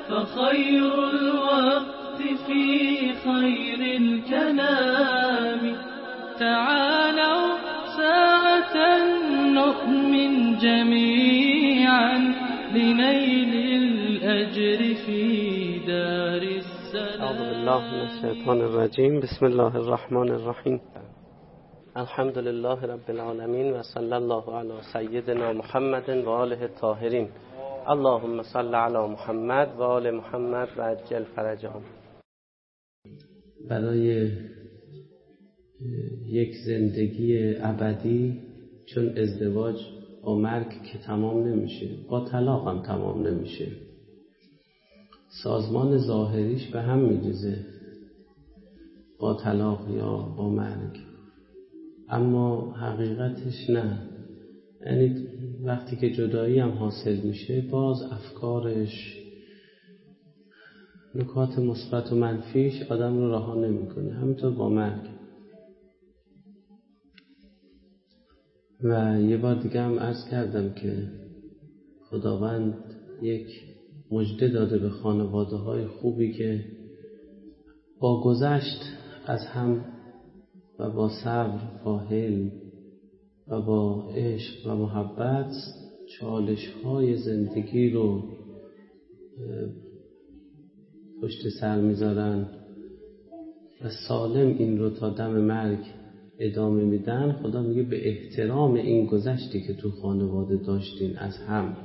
فخير الوقت في خير الكلام. تعالوا ساعة نؤمن جميعا لنيل الأجر في دار السلام. أعوذ بالله من الشيطان الرجيم. بسم الله الرحمن الرحیم. الحمد لله رب العالمین و صلی الله علی سیدنا محمد و آله الطاهرین. اللهم صل علی محمد و آل محمد و عجل فرجهم. برای یک زندگی ابدی، چون ازدواج با مرگ که تمام نمیشه، با طلاق هم تمام نمیشه، سازمان ظاهریش به هم میریزه با طلاق یا با مرگ، اما حقیقتش نه. یعنی وقتی که جدایی هم حاصل میشه، باز افکارش، نکات مثبت و منفیش آدم رو رها نمیکنه. همینطور با مرگ. و یه بار دیگه هم عرض کردم که خداوند یک مژده داده به خانواده های خوبی که با گذشت از هم و با صبر و حلم و با عشق و محبت چالش های زندگی رو پشت سر میذارن و سالم این رو تا دم مرگ ادامه میدن. خدا میگه به احترام این گذشتی که تو خانواده داشتین از هم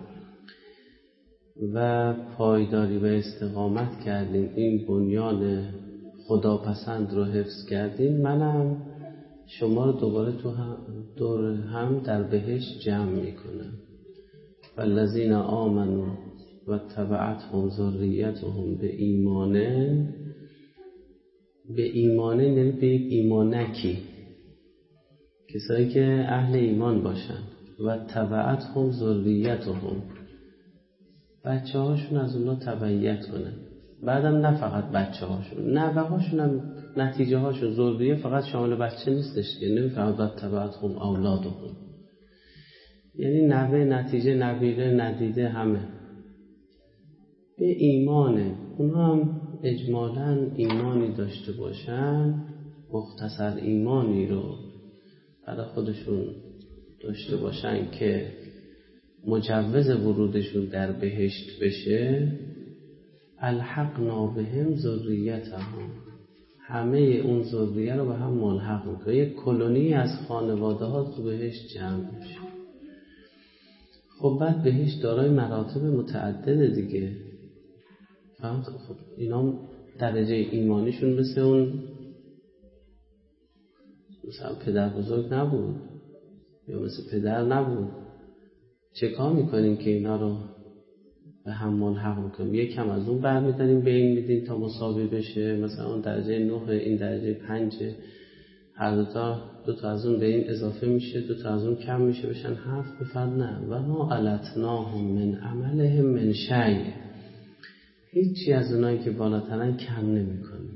و پایداری و استقامت کردین، این بنیان خداپسند رو حفظ کردین، منم شما رو دوباره تو دور هم در بهشت جمع میکنم. والذین آمنوا و تبعتهم ذریتهم به ایمانه. به ایمانه یعنی به یک ایمانکی، کسایی که اهل ایمان باشن. و تبعتهم ذریتهم، بچه هاشون از اونا تبعیت کنن. بعدم نه فقط بچه هاشون، نوه هاشون هم، نتیجه هاشون. ذریه فقط شامل بچه نیستش که، نمیفهمد و تبعتهم اولادهم، یعنی نوه، نتیجه، نبیره، ندیده، همه به ایمانه. اونا هم اجمالاً ایمانی داشته باشن، مختصر ایمانی رو برای خودشون داشته باشن که مجوز ورودشون در بهشت بشه. الحقنا بهم ذریتهم، همه اون ذریه رو به هم ملحق میکنه. یک کلونی از خانواده ها تو بهشت جمع میشه. خب بعد بهشت دارای مراتب متعدده دیگه. فهمت؟ خب اینا درجه ایمانیشون مثل اون مثلا پدر بزرگ نبود یا مثل پدر نبود. چه کار میکنیم که اینا رو به هم ملحق میکنیم؟ یکم از اون برمیداریم به این میدیم تا مساوی بشه. مثلا اون درجه 9، این درجه 5، هر دوتا از اون به این اضافه میشه، دوتا از اون کم میشه، بشن 7. بفرد نه و ما علتناهم من عملهم من شیء، هیچی از اونایی که بالاترن کم نمیکنیم.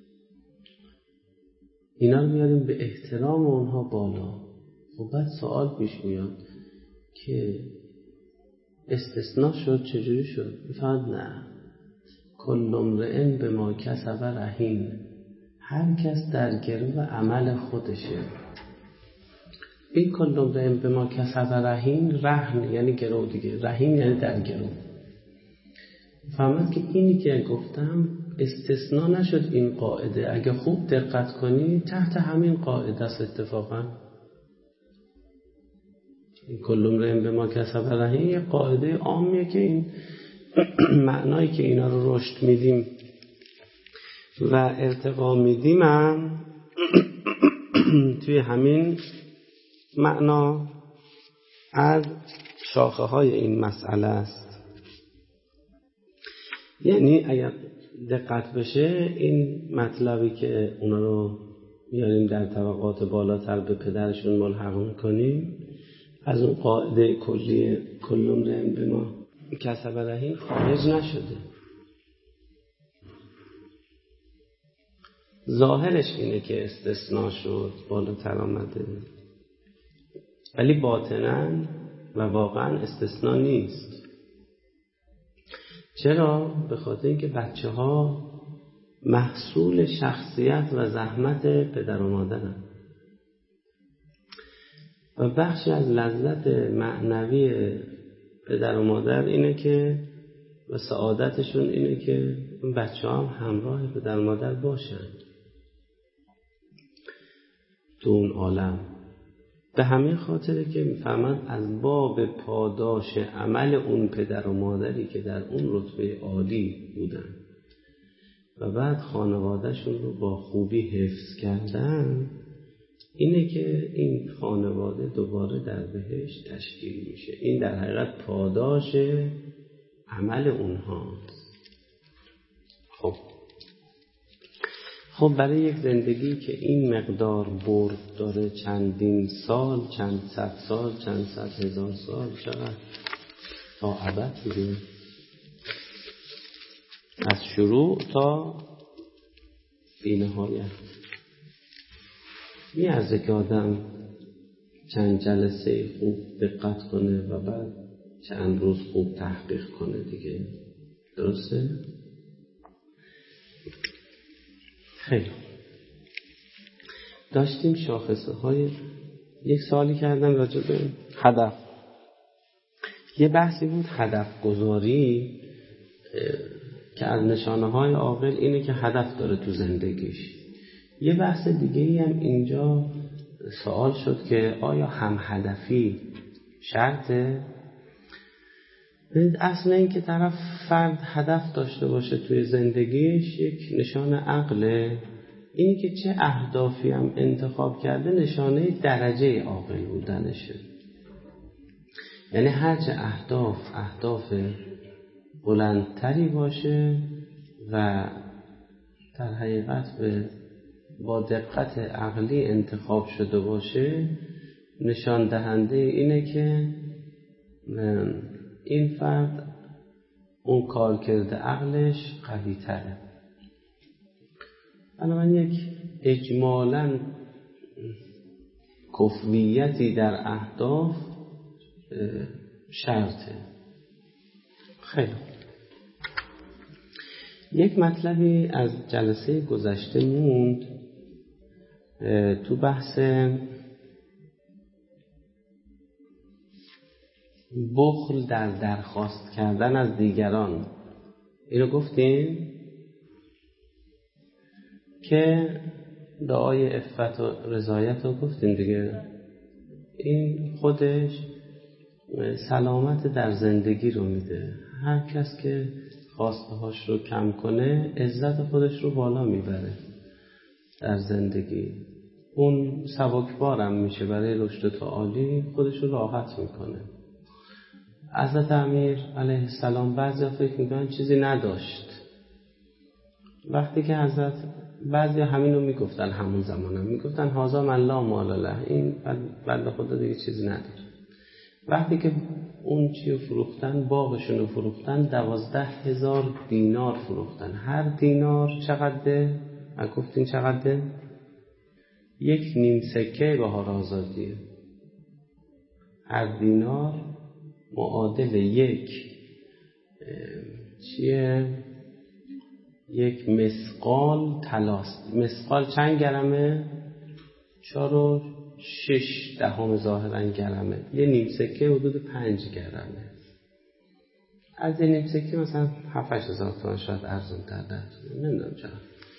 اینا رو میاریم به احترام اونها بالا. خب بعد سوال پیش میاد که استثناء شد، چجوری شد؟ بفرد نه، کل امرئ بما کسب رهین، هر کس در گرو عمل خودشه. این کل امرئ بما کسب رهین، رهن یعنی گرو دیگه، رهین یعنی در گرو. فهمت که اینی که گفتم استثناء نشد این قاعده. اگه خوب دقت کنی تحت همین قاعده است اتفاقا. کل امرئ بما کسب رهین یه قاعده عامیه که این معنایی که اینا رو رشد میدیم و ارتقا میدیم هم توی همین معنا از شاخه های این مسئله است. یعنی اگر دقت بشه این مطلبی که اونا رو میاریم در طبقات بالاتر به پدرشون ملحق میکنیم، از اون قاعده کلی کل امرئ بما کسب رهین خارج نشده. ظاهرش اینه که استثناء شد، بالاتر آمده، ولی باطناً و واقعاً استثناء نیست. چرا؟ به خاطر اینکه بچه‌ها محصول شخصیت و زحمت پدر و مادرن و بخشی از لذت معنوی پدر و مادر اینه که و سعادتشون اینه که اون بچه‌ها هم همراه پدر و مادر باشن تو اون عالم. به همین خاطره که میفهمن از باب پاداش عمل اون پدر و مادری که در اون رتبه عالی بودن و بعد خانوادهشون رو با خوبی حفظ کردن، اینه که این خانواده دوباره در بهشت تشکیل میشه. این در حقیقت پاداش عمل اونهاست. خب برای یک زندگی که این مقدار برد داره، چندین سال، چند صد سال، چند صد هزار سال، چقدر تا ابد دیگه، از شروع تا بی‌نهایت، میارزه که آدم چند جلسه خوب دقت کنه و بعد چند روز خوب تحقیق کنه دیگه. درسته؟ خیلی داشتیم شاخصه های یک سوالی کردم راجع به هدف. یه بحثی بود هدف گذاری که از نشانه های عاقل اینه که هدف داره تو زندگیش. یه بحث دیگه‌ای هم اینجا سوال شد که آیا هم هدفی شرطه؟ اصلا این که طرف فرد هدف داشته باشه توی زندگیش یک نشانه عقله. اینی که چه اهدافی هم انتخاب کرده نشانه درجه عاقل بودنشه. یعنی هرچه اهداف بلندتری باشه و در حقیقت با دقت عقلی انتخاب شده باشه، نشان دهنده اینه که این فرد اون کارکرد عقلش قوی تره. بنابراین یک اجمالاً کفویتی در اهداف شرطه. خیلی یک مطلبی از جلسه گذشته موند تو بحث بخل در درخواست کردن از دیگران. اینو گفتیم که دعای عفت و رضایت رو گفتیم دیگه. این خودش سلامت در زندگی رو میده. هر کس که خواسته هاش رو کم کنه عزت خودش رو بالا میبره در زندگی. اون سبکبارم میشه برای رشد تعالی، خودش رو راحت میکنه. حضرت امیر علیه السلام بعضی فکر میکنن چیزی نداشت، وقتی که حضرت بعضی همین رو میگفتن، همون زمان هم میگفتن هازا من لا مال له، این بنده خدا دیگه چیزی نداره. وقتی که اون چی رو فروختن، باغشون رو فروختن، 12,000 دینار فروختن. هر دینار چقدره؟ گفتین چقدره؟ 1 نیم سکه بهار آزادیه. هر دینار معادل یک مسقال طلاست. مسقال چند گرمه؟ 4.6 ظاهرا گرمه. یه نیم سکه حدود 5 گرمه. از یه نیم سکه مثلا 7-8 هزار تومان شاید ارزون تر نمیدونم چرا.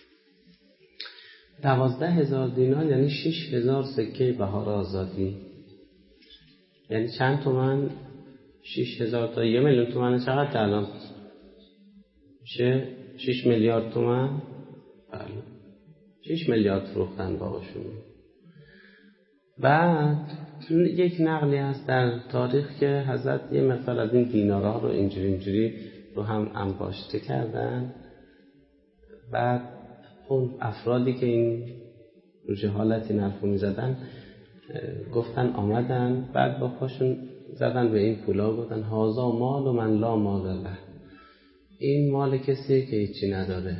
12,000 دینار یعنی 6,000 سکه بهار آزادی. یعنی چند تومن؟ 6,000 تا 1 میلیون تومن. چقدر الان میشه؟ 6 میلیارد تومن. بله 6 میلیارد فروختن باقشون. بعد یک نقلی هست در تاریخ که حضرت یه مقدار از این دینارها رو اینجوری رو هم انباشته کردن. بعد اون افرادی که این رو جهالت این حرفو میزدن گفتن آمدن، بعد با پاشون زدن به این پولا، گفتن هازا مال و من لا مال له، این مال کسیه که هیچی نداره.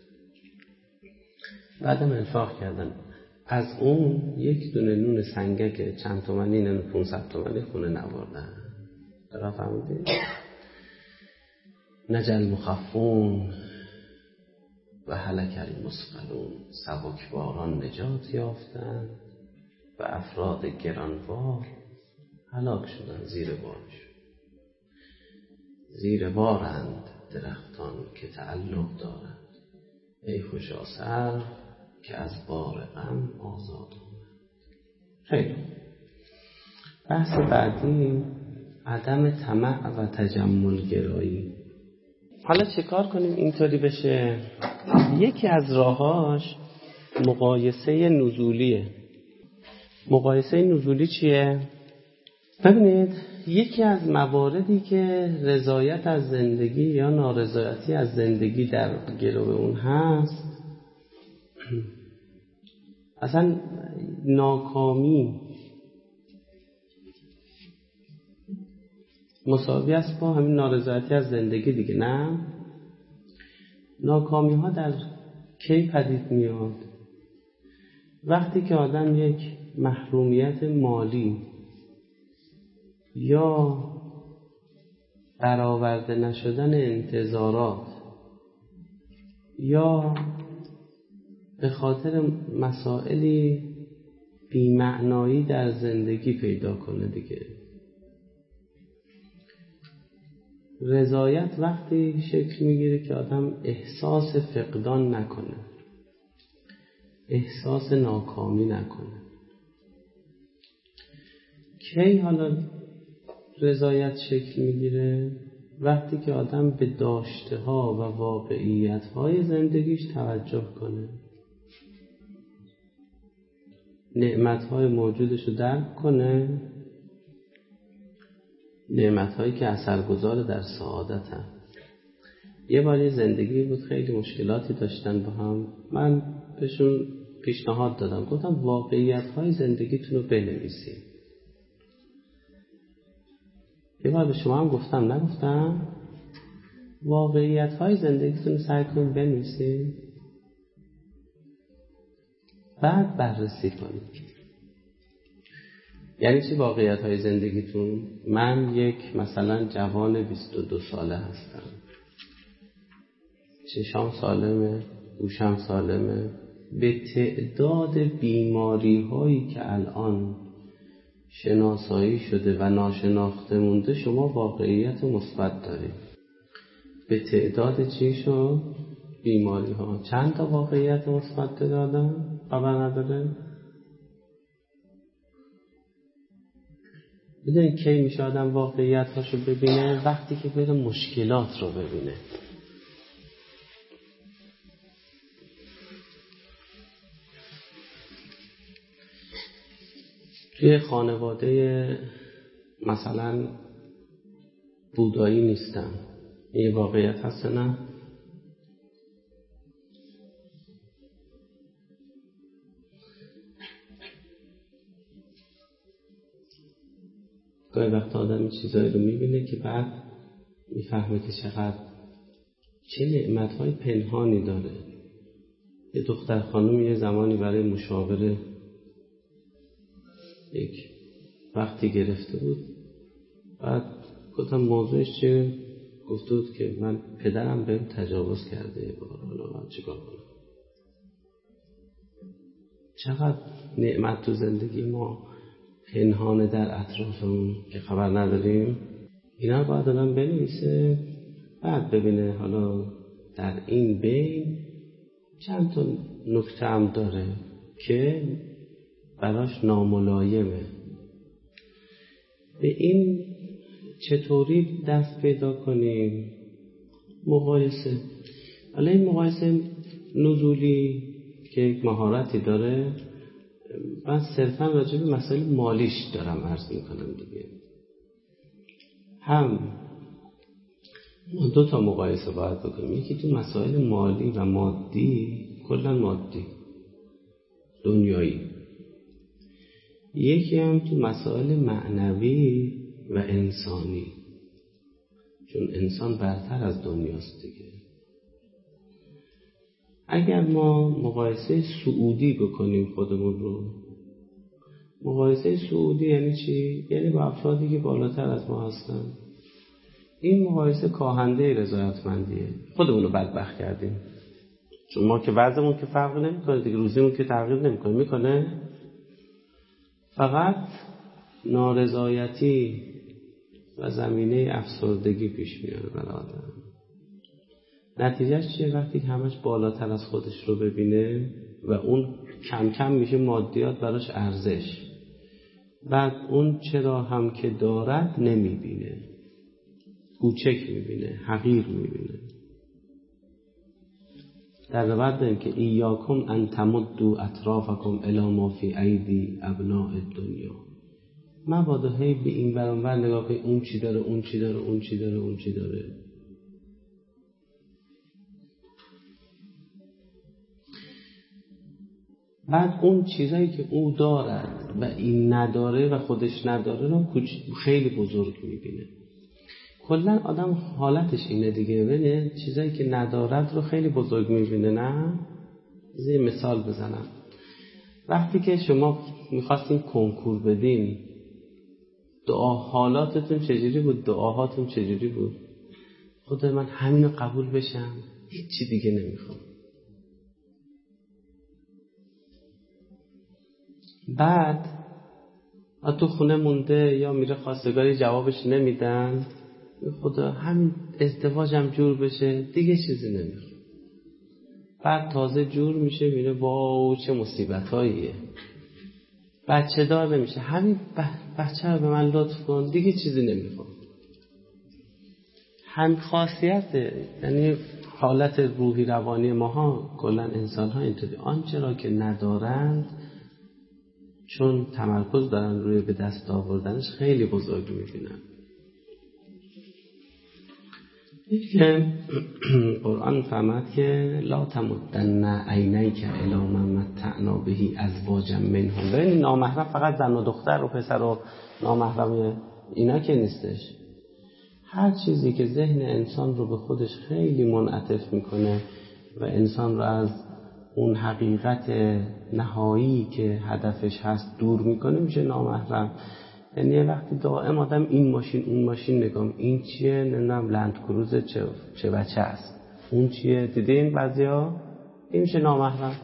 بعدم انفاق کردن. از اون 1 دونه نون سنگک چند تومنی، نون 500 تومنی خونه نبردن. درست فهمیدید؟ نجل مخفون و هلک المثقلون، سبکباران نجات یافتند و افراد گرانبار هلاک شدند زیر بارش. زیر بارند درختان که تعلق دارند، ای خوشا سر که از بار غم آزاد آمد. خیلی. بحث بعدی عدم طمع و تجمل گرایی. حالا چه کار کنیم اینطوری بشه؟ یکی از راهاش مقایسه نزولیه. مقایسه نزولی چیه؟ ببینید یکی از مواردی که رضایت از زندگی یا نارضایتی از زندگی در گرو اون هست، اصلا ناکامی مساوی است با همین نارضایتی از زندگی دیگه. نه، ناکامی ها در کی پدید میاد؟ وقتی که آدم یک محرومیت مالی یا برآورده نشدن انتظارات یا به خاطر مسائلی بی‌معنایی در زندگی پیدا کنه دیگه. رضایت وقتی شکل میگیره که آدم احساس فقدان نکنه، احساس ناکامی نکنه. کی حالا رضایت شکل میگیره؟ وقتی که آدم به داشته ها و واقعیت های زندگیش توجه کنه، نعمت های موجودش رو درک کنه، نعمت هایی که اثرگذار در سعادت هم. یه باری زندگی بود خیلی مشکلاتی داشتن با هم، من بهشون پیشنهاد دادم، گفتم واقعیت های زندگیتون رو بنویسید. یه بار به شما هم گفتم نگفتم؟ واقعیت های زندگیتون رو سعی کنید بنویسید، بعد بررسی کنید. یعنی چی واقعیت های زندگیتون؟ من یک مثلا جوان 22 ساله هستم، چشام سالمه، گوشم سالمه، به تعداد بیماری هایی که الان شناسایی شده و ناشناخته مونده شما واقعیت مثبت دارید. به تعداد چی شد؟ بیماری ها. چند تا واقعیت مثبت دادم؟ خبر نداره؟ بدونید کی میشه آدم واقعیت هاشو ببینه؟ وقتی که بره مشکلات رو ببینه. توی خانواده مثلا بودایی نیستم، این واقعیت هست نه؟ گاهی وقت آدم چیزایی رو میبینه که بعد میفهمه که چقدر چه نعمت‌های پنهانی داره. یه دختر خانم یه زمانی برای مشاوره یک وقتی گرفته بود، بعد گفتم موضوعش چیه؟ گفته بود که من پدرم بهم تجاوز کرده، حالا من چیکار کنم؟ چقدر نعمت تو زندگی ما پنهانه در اطرافمون که خبر نداریم. اینا رو باید آدم بنویسه، بعد ببینه حالا در این بین چند تا نکته هم داره که براش ناملایمه. به این چطوری دست پیدا کنیم؟ مقایسه. حالا این مقایسه نزولی که یک مهارتی داره، من صرفا راجع به مسائل مالیش دارم عرض میکنم دیگه. هم ما 2 تا مقایسه باید بکنیم، یکی تو مسائل مالی و مادی، کلا مادی دنیایی، یکی هم تو مسائل معنوی و انسانی، چون انسان برتر از دنیاست دیگه. اگر ما مقایسه سعودی بکنیم خودمون رو، مقایسه سعودی یعنی چی؟ یعنی با افرادی که بالاتر از ما هستن، این مقایسه کاهنده رضایتمندیه. خودمون رو بدبخت کردیم. چون ما که وضعمون که فرق نمیکنه دیگه، روزیمون که تغییر نمیکنه. میکنه؟ فقط نارضایتی و زمینه افسردگی پیش میاره برای آدم. نتیجهش چیه؟ وقتی که همش بالاتر از خودش رو ببینه و اون کم کم میشه مادیات براش ارزش، بعد اون چرا هم که دارد نمیبینه، کوچک میبینه، حقیر میبینه. در روایت داریم که ایاکم ان تمدوا اطرافکم الی ما فی ایدی ابناء الدنیا. مبادا هی به این ور اون ور نگاه کنید اون چی داره، اون چی داره، اون چی داره، اون چی داره. بعد اون چیزایی که او دارد و این نداره و خودش نداره رو خیلی بزرگ میبینه. کلا آدم حالتش اینه دیگه، ببینید چیزایی که ندارد رو خیلی بزرگ میبینه. نه؟ یه مثال بزنم. وقتی که شما میخواستین کنکور بدین، حالاتتون چجوری بود؟ دعاهاتون چجوری بود؟ خدا من همینو قبول بشم، هیچی دیگه نمیخوام. بعد تو خونه مونده یا میره خواستگاری جوابش نمیدن، خدا همین ازدواجم جور بشه دیگه چیزی نمیخوام. بعد تازه جور میشه، میره واو چه مصیبتاییه. بچه دار نمیشه، همین بچه رو به من لطف کن دیگه چیزی نمیخوام. هم خاصیت، یعنی حالت روحی روانی ماها کلا انسان ها اینطوری، آنچه را که ندارند چون تمرکز دارن روی به دست آوردنش خیلی بزرگ میبینن. که قرآن فرمود که لا تمدن عینیک الی ما متعنا به ازواجا منهم. ببین نامحرم فقط زن و دختر و پسر و نامحرم اینا که نیستش. هر چیزی که ذهن انسان رو به خودش خیلی منعطف میکنه و انسان رو از اون حقیقت نهایی که هدفش هست دور میکنه میشه نامحرم. یعنی وقتی دائم آدم این ماشین اون ماشین نگام، این چیه نمیدونم لند کروز چه بچه است، اون چیه، دیدین بعضیا این میشه نامحرم.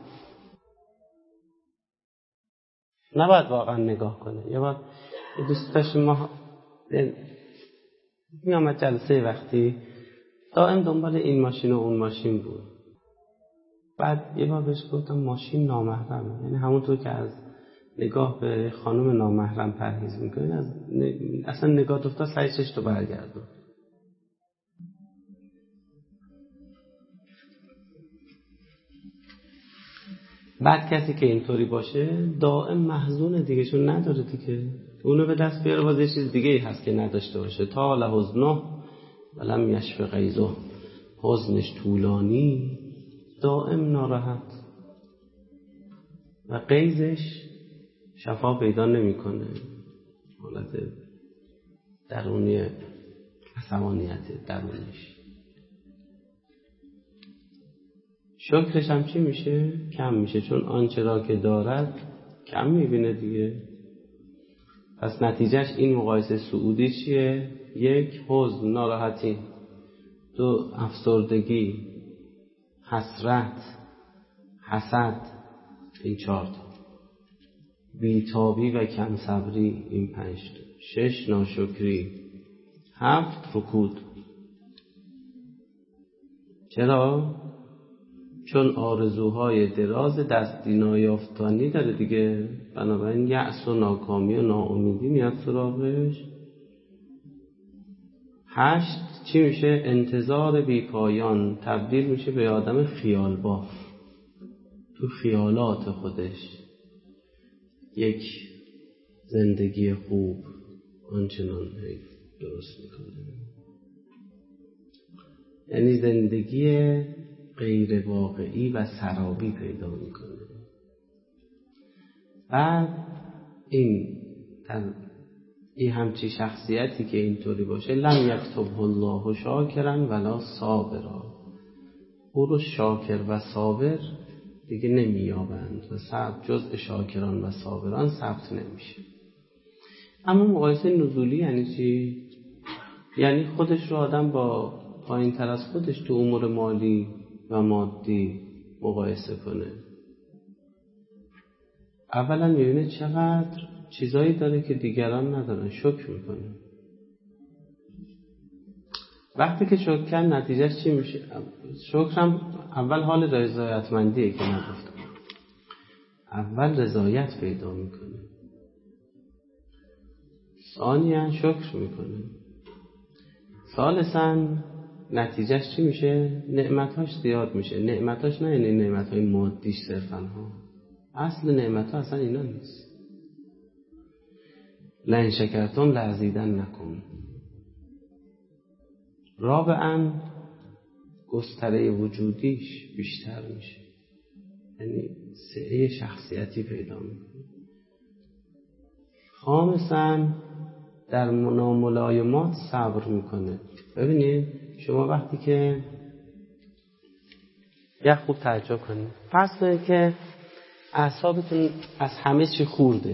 نباید واقعا نگاه کنه. یه بار دوست داشتیم ما میامد جلسه وقتی دائم دنبال این ماشین و اون ماشین بود. بعد یه بار بهش گفتم ماشین نامحرمه، یعنی همونطور که از نگاه به خانم نامحرم پرهیز میکنی، اصلا نگاه افتاد سعی چشت رو برگردون. بعد کسی که اینطوری باشه دائم محزونه دیگه، چون نداره دیگه، اونو به دست بیاره باز یه چیز دیگه هست که نداشته باشه. تا لحزنه ولم یشف غیظه، حزنش طولانی دائم ناراحت و غیظش شفا پیدا نمیکنه، حالت درونی عصبانیت درونیش. شکرش هم چی میشه؟ کم میشه، چون آنچه را که دارد کم میبینه دیگه. پس نتیجهش این مقایسه سعودی چیه؟ 1 حزن ناراحتی، 2 افسردگی، حسرت، حسد، این 4 بیتابی و کم صبری، این 5 6 ناشکری، 7 رکود. چرا؟ چون آرزوهای دراز دستی نایافتنی داره دیگه، بنابراین یأس و ناکامی و ناامیدی میاد سراغش. 8 چی میشه؟ انتظار بی پایان، تبدیل میشه به آدم خیال باف، تو خیالات خودش یک زندگی خوب آنچنان درست میکنه، یعنی زندگی غیر واقعی و سرابی پیدا میکنه. بعد این همچی شخصیتی که اینطوری باشه لم یکتبه الله شاکرا ولا صابرا، او رو شاکر و صابر دیگه نمیابند و جزء شاکران و صابران ثبت نمیشه. اما مقایسه نزولی یعنی چی؟ یعنی خودش رو آدم با پایین تر از خودش تو امور مالی و مادی مقایسه کنه. اولا میبینه چقدر چیزایی داره که دیگران ندارن، شکر میکنه. وقتی که شکر کرد نتیجهش چی میشه؟ شکرم اول حال رضایتمندیه که نگفتم، اول رضایت پیدا میکنه، ثانیاً شکر میکنه، ثالثاً نتیجهش چی میشه؟ نعمتاش زیاد میشه. نعمتاش نه یعنی نعمتای مادیش صرفاً ها، اصل نعمتها اصلا اینا نیست. لئن شکرتم لأزیدنکم. رابعاً گستره وجودیش بیشتر میشه، یعنی سعه شخصیتی پیدا میکنه. خامساً در ناملایمات صبر میکنه. ببینید شما وقتی که یه خوب تعجب کنید، فرض کنید که اعصابتون از همه چی خورده،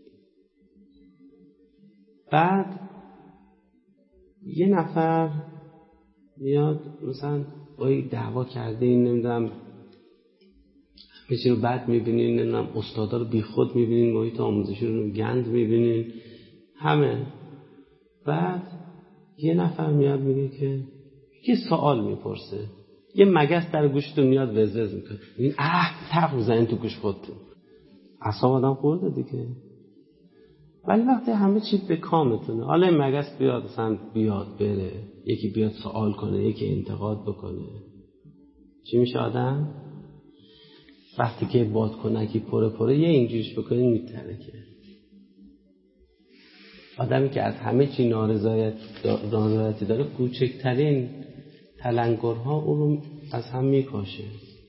بعد یه نفر میاد مثلا با دعوا کرده، این نمیدونم همه چی رو بد میبینین، نمیدونم استادا رو بی خود میبینین، محیط آموزشی رو گند میبینین، همه. بعد یه نفر میاد میگه که یه سوال میپرسه، یه مگس در گوشتون میاد وزوز میکنه، این تق میزنین تو گوش خودتون، اعصاب آدم خورده دیگه. ولی وقتی همه چی به کامتونه، حالا این مگس بیاد مثلا بیاد بره، یکی بیاد سوال کنه، یکی انتقاد بکنه، چی میشه آدم؟ وقتی که بادکنکی پره یه اینجوریش بکنه میترکه. آدمی که از همه چی نارضایتی داره، کوچکترین تلنگرها او رو از هم میکاشه،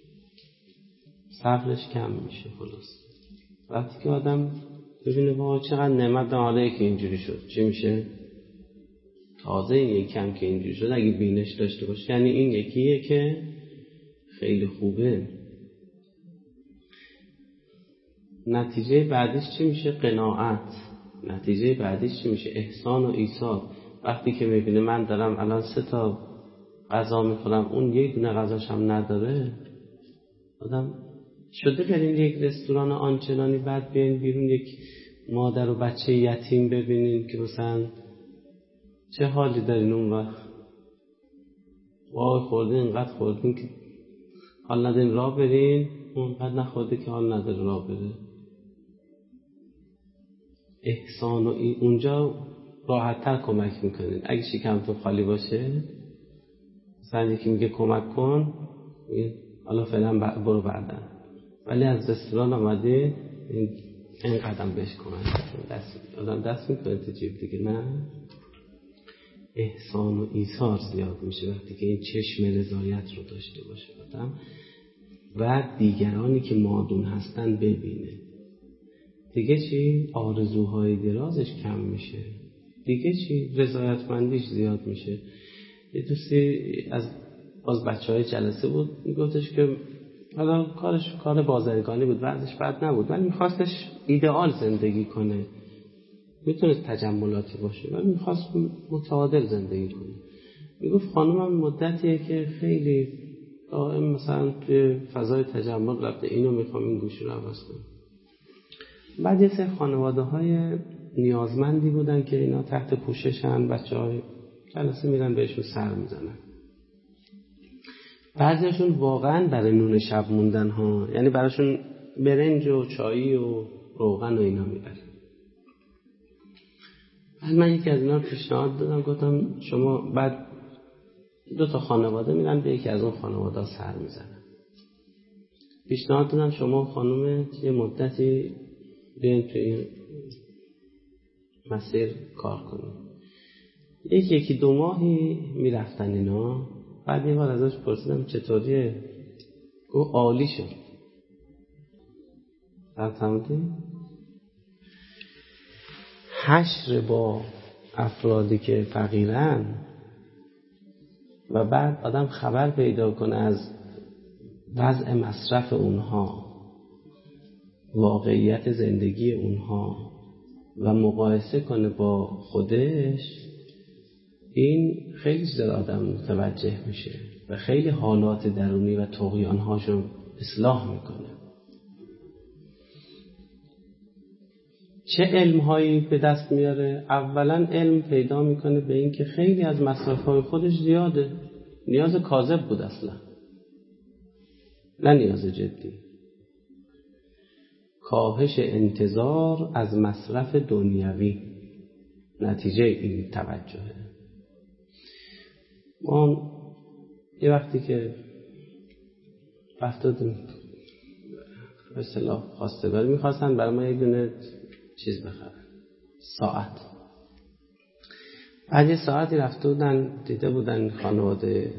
صبرش کم میشه. خلاص وقتی که آدم ببینه با چقدر نعمت داره که اینجوری شد، چی میشه؟ تازه این یکم که اینجوری شد اگه بینش داشته باشه، یعنی این یکیه که خیلی خوبه. نتیجه بعدیش چی میشه؟ قناعت. نتیجه بعدیش چی میشه؟ احسان و ایثار. وقتی که میبینه من دارم الان 3 تا غذا میخورم، اون یک دونه غذاش هم نداره، آدم شده برین یک رستوران آنچنانی، بعد بیاین بیرون یک مادر و بچه یتیم ببینین که مثلا چه حالی دارین اون وقت؟ وای خوردین، اینقدر خوردین که حال ندارین راه برین، اونقدر نخورده که حال نداره راه بره. احسان و اونجا راحت‌تر کمک میکنین. اگه شکمتون خالی باشه، مثلا یکی میگه کمک کن، میگه حالا فعلا برو بعدن، ولی از رستوران آمده این قدم بهش کمک دست میکنه تو جیب دیگه. نه، احسان و ایثار زیاد میشه وقتی که این چشم رضایت رو داشته باشه آدم و دیگرانی که مادون هستن ببینه. دیگه چی؟ آرزوهای درازش کم میشه. دیگه چی؟ رضایتمندیش زیاد میشه. یه دوستی از بچه‌های جلسه بود، میگفتش که حالا کار بازرگانی بود، ورزش بد نبود، ولی میخواستش ایدئال زندگی کنه، میتونست تجملاتی باشه ولی میخواست متعادل زندگی کنه. میگفت خانومم مدتیه که خیلی دائم مثلا توی فضای تجمل رفته، اینو میخوام این گوشی رو عوض کنم. بعد یه سری خانواده‌های نیازمندی بودن که اینا تحت پوششن، بچه‌های جلسه میرن بهشون سر میزنن. بعضیشون واقعا برای نون شب موندن ها، یعنی براشون برنج و چایی و روغن و اینا میبرن. بعد من یکی از اینا رو پیشنهاد دادم، گفتم شما، بعد 2 تا خانواده میرن به یکی از اون خانواده سر میزنن. پیشنهاد دادم شما خانم یه مدتی بیاین تو این مسیر کار کنید. یکی 2 ماهی میرفتن اینا. بعد یه بار ازش پرسیدم چطوریه؟ گفت عالی شد. فهمیدی؟ حشر با افرادی که فقیرن و بعد آدم خبر پیدا کنه از وضع مصرف اونها، واقعیت زندگی اونها و مقایسه کنه با خودش، این خیلی زیاد آدم متوجه میشه و خیلی حالات درونی و طغیان‌هاشو اصلاح میکنه. چه علم‌هایی به دست میاره؟ اولا علم پیدا میکنه به این که خیلی از مصرف‌های خودش زیاده، نیاز کاذب بود اصلا، نه نیاز جدی. کاهش انتظار از مصرف دنیوی نتیجه این توجهه. ما یه وقتی که رفتادیم به اصطلاح خواستگاری میخواستن برای ما یک دونه چیز بخرن، ساعت. بعد یه ساعتی رفته بودن دیده بودن خانواده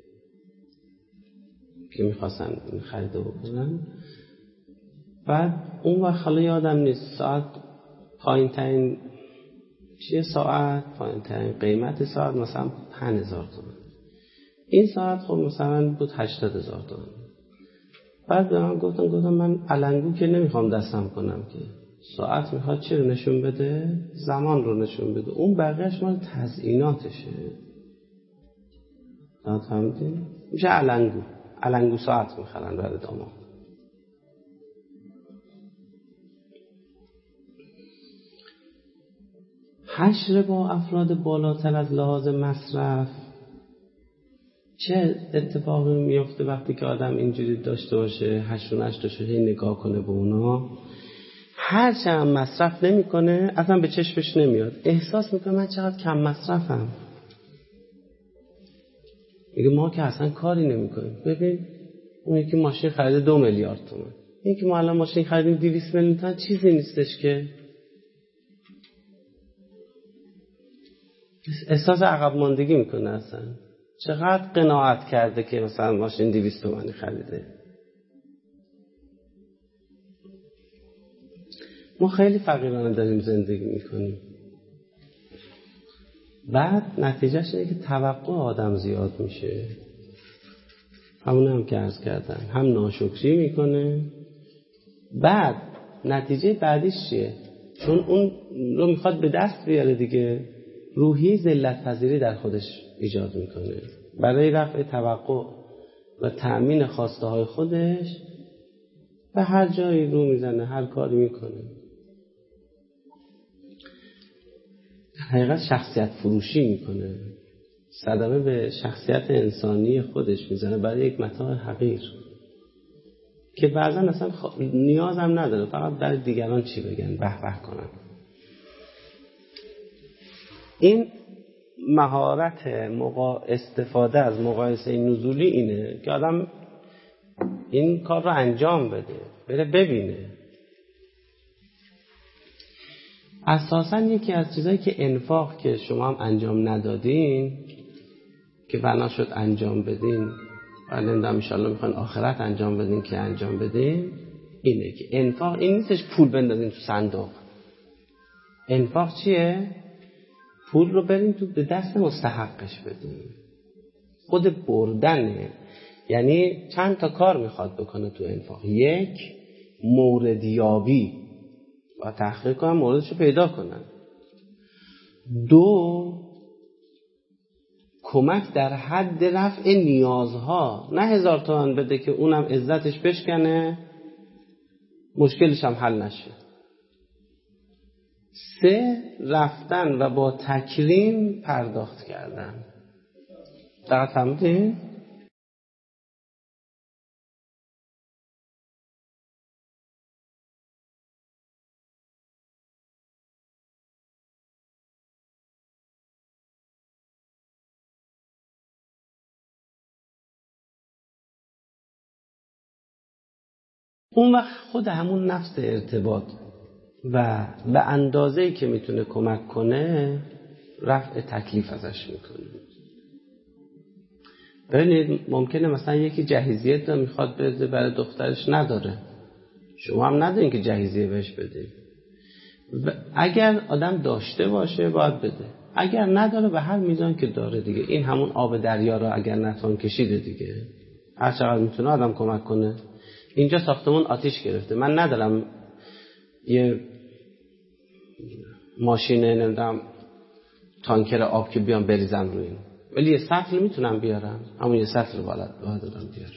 که میخواستن خرید بکنن. بعد اون وقت حالا یادم نیست ساعت پایین ترین چیه، ساعت پایین ترین قیمت ساعت مثلا 5000 تومان. این ساعت خب مثلا بود 80000 تومان. بعد به من گفتم من علنگو که نمیخوام دستم کنم، که ساعت میخواد چی رو نشون بده؟ زمان رو نشون بده. اون بقیهش مال تزییناتشه. فهمیدین؟ میشه علنگو ساعت میخرن برای داماد. حشر با افراد بالاتر از لحاظ مصرف، چه اتفاقی میفته وقتی که آدم اینجوری داشته باشه، حشر و نشرش رو نگاه کنه به اونا؟ هر چقدر مصرف نمیکنه اصلا به چشمش نمیاد، احساس میکنه من چقدر کم مصرفم. میگه ما که اصلا کاری نمیکنیم. ببین اون یکی ماشین خریده 2 میلیارد تومان، این که ما الان ماشین خریدیم 200 میلیون تومان چیزی نیستش که. احساس عقب ماندگی میکنه. اصلا چقدر قناعت کرده که مثلا ماشین 200 تومانی خریده. ما خیلی فقیرانه داریم زندگی میکنیم. بعد نتیجهش اینه که توقع آدم زیاد میشه. همون هم که عرض کردم، هم ناشکری میکنه. بعد نتیجه بعدیش چیه؟ چون اون رو میخواد به دست بیاره دیگه، روحی ذلت پذیری در خودش ایجاد میکنه. برای رفع توقع و تأمین خواسته های خودش به هر جایی رو میزنه، هر کاری میکنه. در حقیقت شخصیت فروشی میکنه، صدمه به شخصیت انسانی خودش میزنه برای یک متاع حقیر که بعضا اصلا نیازم نداره، فقط برای دیگران چی بگن، به کنن. این مهارت استفاده از مقایسه نزولی اینه که آدم این کار رو انجام بده، بره ببینه. اساساً یکی از چیزایی که انفاق که شما هم انجام ندادین که بنا شد انجام بدین و نمیدونم انشالله میخواین آخرت انجام بدین که انجام بدین، اینه که انفاق این نیستش پول بندازین تو صندوق. انفاق چیه؟ پول رو برین تو به دست مستحقش بدین. خود بردنه. یعنی چند تا کار میخواد بکنه تو انفاق. 1 موردیابی و تحقیق کنن، موردش رو پیدا کنن. 2 کمک در حد رفع نیازها، نه 1000 تومان بده که اونم عزتش بشکنه مشکلش هم حل نشه. 3 رفتن و با تکریم پرداخت کردن. دقیق فهمیدین؟ اون وقت خود همون نفس ارتباط و به اندازه‌ای که میتونه کمک کنه رفع تکلیف ازش میکنه. ببینید ممکنه مثلا یکی جهیزیه رو میخواد بده برای دخترش نداره، شما هم ندارین که جهیزیه بهش بده. اگر آدم داشته باشه باید بده، اگر نداره به هر میزان که داره دیگه. این همون آب دریا رو اگر نتوان کشیده دیگه، هر چقدر میتونه آدم کمک کنه. اینجا ساختمون آتیش گرفته، من ندارم یه ماشین نمیدونم تانکر آب که بیان بریزن روی این، ولی یه سطل میتونم بیارم، همون یه سطل باید دادم بیارم.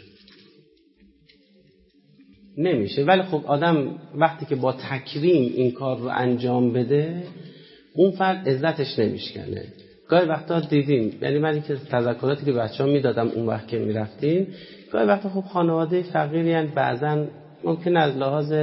نمیشه. ولی خب آدم وقتی که با تکریم این کار رو انجام بده، اون فرد عزتش نمیشکنه. گاهی وقتا دیدیم، یعنی من که تذکراتی که بچه‌ها میدادم اون وقت که میرفتیم، گاهی وقتا خب خانواده فقیری ان، بعضن ممکن از لحاظ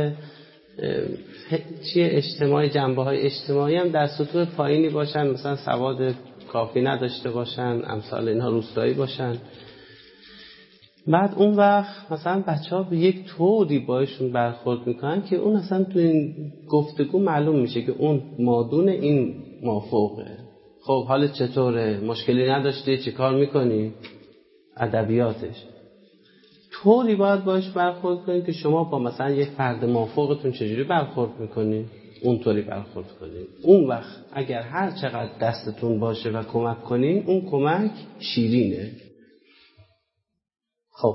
اجتماعی، جنبه‌های اجتماعی هم در سطوح پایینی باشن، مثلا سواد کافی نداشته باشن، امثال اینها روستایی باشن. بعد اون وقت مثلا بچه‌ها به یک طوری باشون برخورد میکنن که اون اصلا تو این گفتگو معلوم میشه که اون مادون این مافوقه. خب حالت چطوره؟ مشکلی نداشتی؟ چه کار میکنی؟ ادبیاتش طوری باید باش برخورد کنید که شما با مثلا یک فرد مافوقتون چجوری برخورد میکنید، اونطوری برخورد کنید. اون وقت اگر هر چقدر دستتون باشه و کمک کنید، اون کمک شیرینه. خب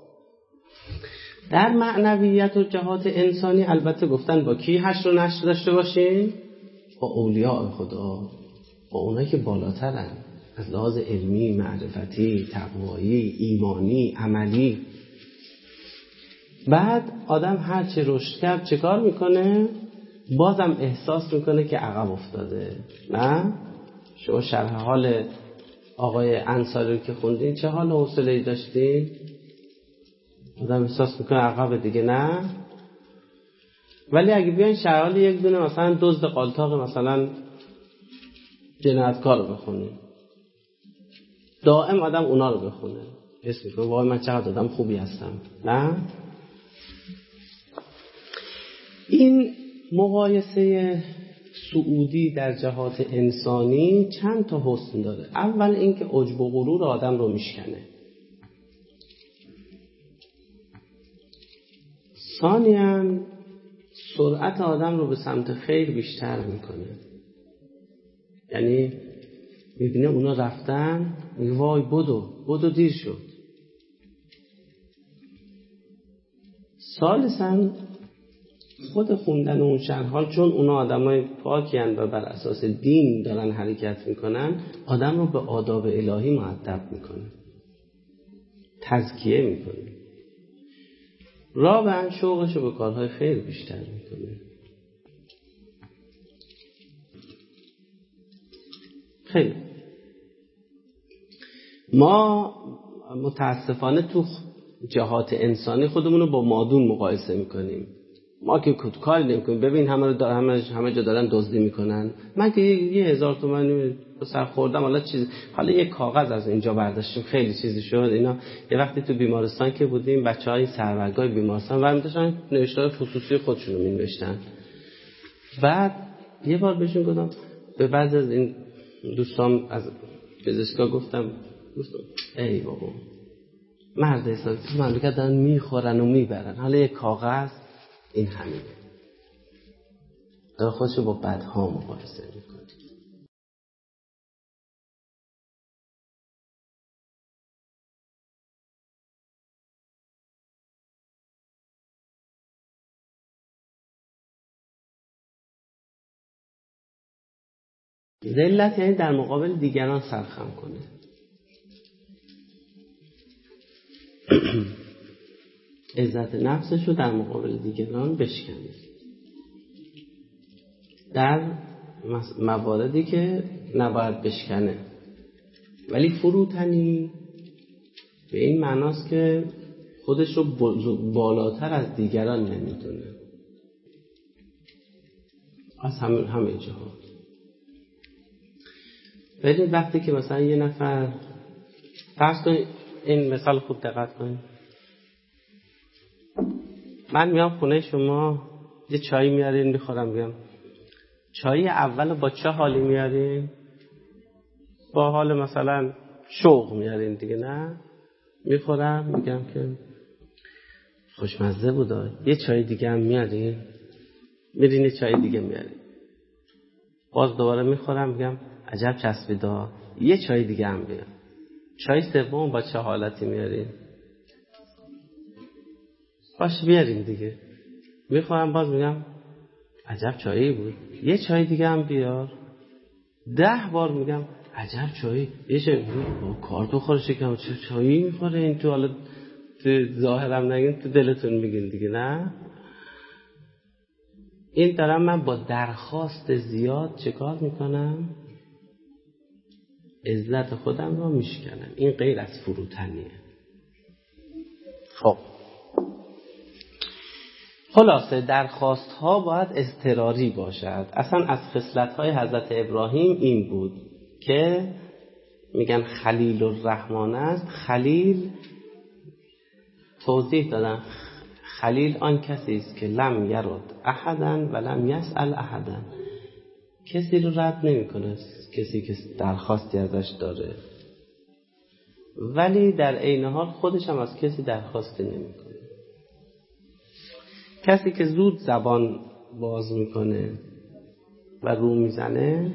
در معنویت و جهات انسانی البته گفتن با کی حشر و نشر داشته باشین؟ با اولیاء خدا، با اونایی که بالاترن از لحاظ علمی، معرفتی، تقوایی، ایمانی، عملی. بعد آدم هرچی رشد کرد چه کار میکنه؟ بازم احساس میکنه که عقب افتاده. نه؟ شما شرح حال آقای انصاری که خوندین چه حال و حوصله‌ای داشتین؟ آدم احساس میکنه عقب دیگه. نه؟ ولی اگه بیاین شرح حال یک دونه مثلا دزد قالتاق مثلا جنایتکار رو بخونین، دائم آدم اونا رو بخونه، حس میکنه وای من چقدر آدم خوبی هستم. نه؟ این مقایسه سعودی در جهات انسانی چند تا حسن داره. اول اینکه عجب و غرور آدم رو میشکنه. ثانیاً سرعت آدم رو به سمت خیر بیشتر میکنه. یعنی میبینه اونا رفتن، میگه وای بدو دیر شد. ثالثاً خود خوندن اون شرحال، چون اونا آدمای پاکی هستند و بر اساس دین دارن حرکت میکنن، آدم رو به آداب الهی مؤدب میکنه، تزکیه میکنه. رابعاً شوقش رو به کارهای خیر بیشتر میکنه. خیلی ما متاسفانه تو جهات انسانی خودمون رو با مادون مقایسه میکنیم. ما که کاری نمی‌کنیم. ببین همه جا دارن دزدی میکنن، من که 1000 تومانی به سر خوردم، حالا یک کاغذ از اینجا برداشتیم، خیلی چیزی شد. اینا یه وقتی تو بیمارستان که بودیم، بچهای سرورگای بیمارستان برمی داشتن نوشتار خصوصی خودشون رو می‌نوشتن. بعد یه بار بهشون گفتم، به بعضی از این دوستام از پزشکا گفتم ای بابا، مرد حسابی تو مملکت دارن میخورن و میبرن، حالا یک کاغذ این همینه. داره خودشو با بدها مقایسه میکنه. ذلت یعنی در مقابل دیگران سرخم کنه. عزت نفسشو در مقابل دیگران بشکنه در مواردی که نباید بشکنه. ولی فروتنی به این معناست که خودش رو بالاتر از دیگران نمیدونه، از همه جهات. ولی وقتی که مثلا یه نفر، فرض کنید این مثال خوب دقت کنید، من میام خونه شما یه چای میارین میخورم، میگم چای اول با چه حالی میارین؟ با حال مثلا شوق میارین دیگه. نه؟ میخورم میگم که خوشمزه بوده، یه چای دیگه هم میارین؟ میرین یه چای دیگه میارین. باز دوباره میخورم میگم عجب چسبیده، یه چای دیگه هم بیار. چای سوم با چه حالتی میارین؟ باش بیارین دیگه. میخورم باز میگم عجب چایی بود، یه چای دیگه هم بیار. 10 بار میگم عجب چایی با کارت بخوره شکم، چه چایی میخوره این تو، حالا تو ظاهرم نگین تو دلتون میگین دیگه نه. این دارم من با درخواست زیاد چه کار میکنم؟ عزت خودم رو میشکنم. این غیر از فروتنیه. خب خلاصه درخواست ها باید اضطراری باشد. اصلا از خصلت های حضرت ابراهیم این بود که میگن خلیل الرحمن است. خلیل توضیح دادن خلیل آن کسی است که لم یرد احدا و لم یسأل احدا، کسی رو رد نمیکنه، کسی که درخواستی ازش داره، ولی در عین حال خودش هم از کسی درخواستی نمیکنه. کسی که زود زبان باز میکنه و رو میزنه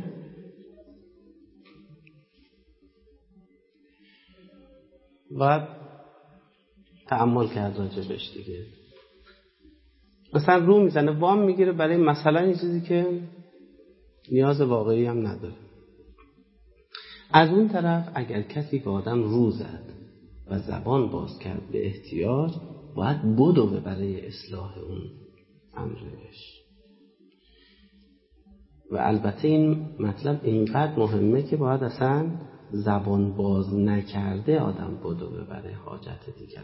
باید تأمل کرد راجبش دیگه. مثلا رو میزنه وام میگیره برای مثلا این چیزی که نیاز واقعی هم نداره. از اون طرف اگر کسی به آدم رو زد و زبان باز کرد به احتیاج، باید بدوه برای اصلاح اون امرش. و البته این مطلب اینقدر مهمه که باید اصلا زبان باز نکرده آدم بدوه برای حاجت دیگران.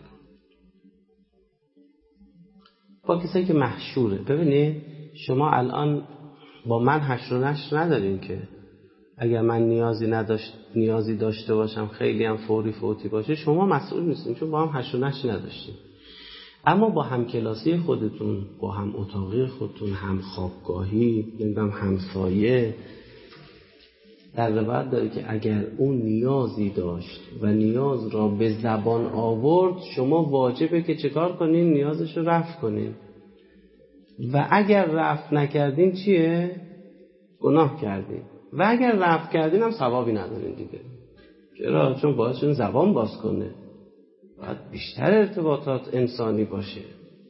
با کسی که محشوره، ببینید شما الان با من حشر و نشر ندارین که اگر من نیازی داشته باشم خیلی هم فوری فوتی باشه شما مسئول نیستین، چون با هم حشر و نشر نداشتین. اما با هم کلاسی خودتون، با هم اتاقی خودتون، هم خوابگاهی، نمیدونم همسایه، در روایت داره که اگر اون نیازی داشت و نیاز را به زبان آورد، شما واجبه که چیکار کنین؟ نیازش رو رفع کنین. و اگر رفع نکردین چیه؟ گناه کردین. و اگر رفع کردین هم ثوابی ندارین دیگه. چرا؟ چون باید زبان باز کنه، باید بیشتر ارتباطات انسانی باشه.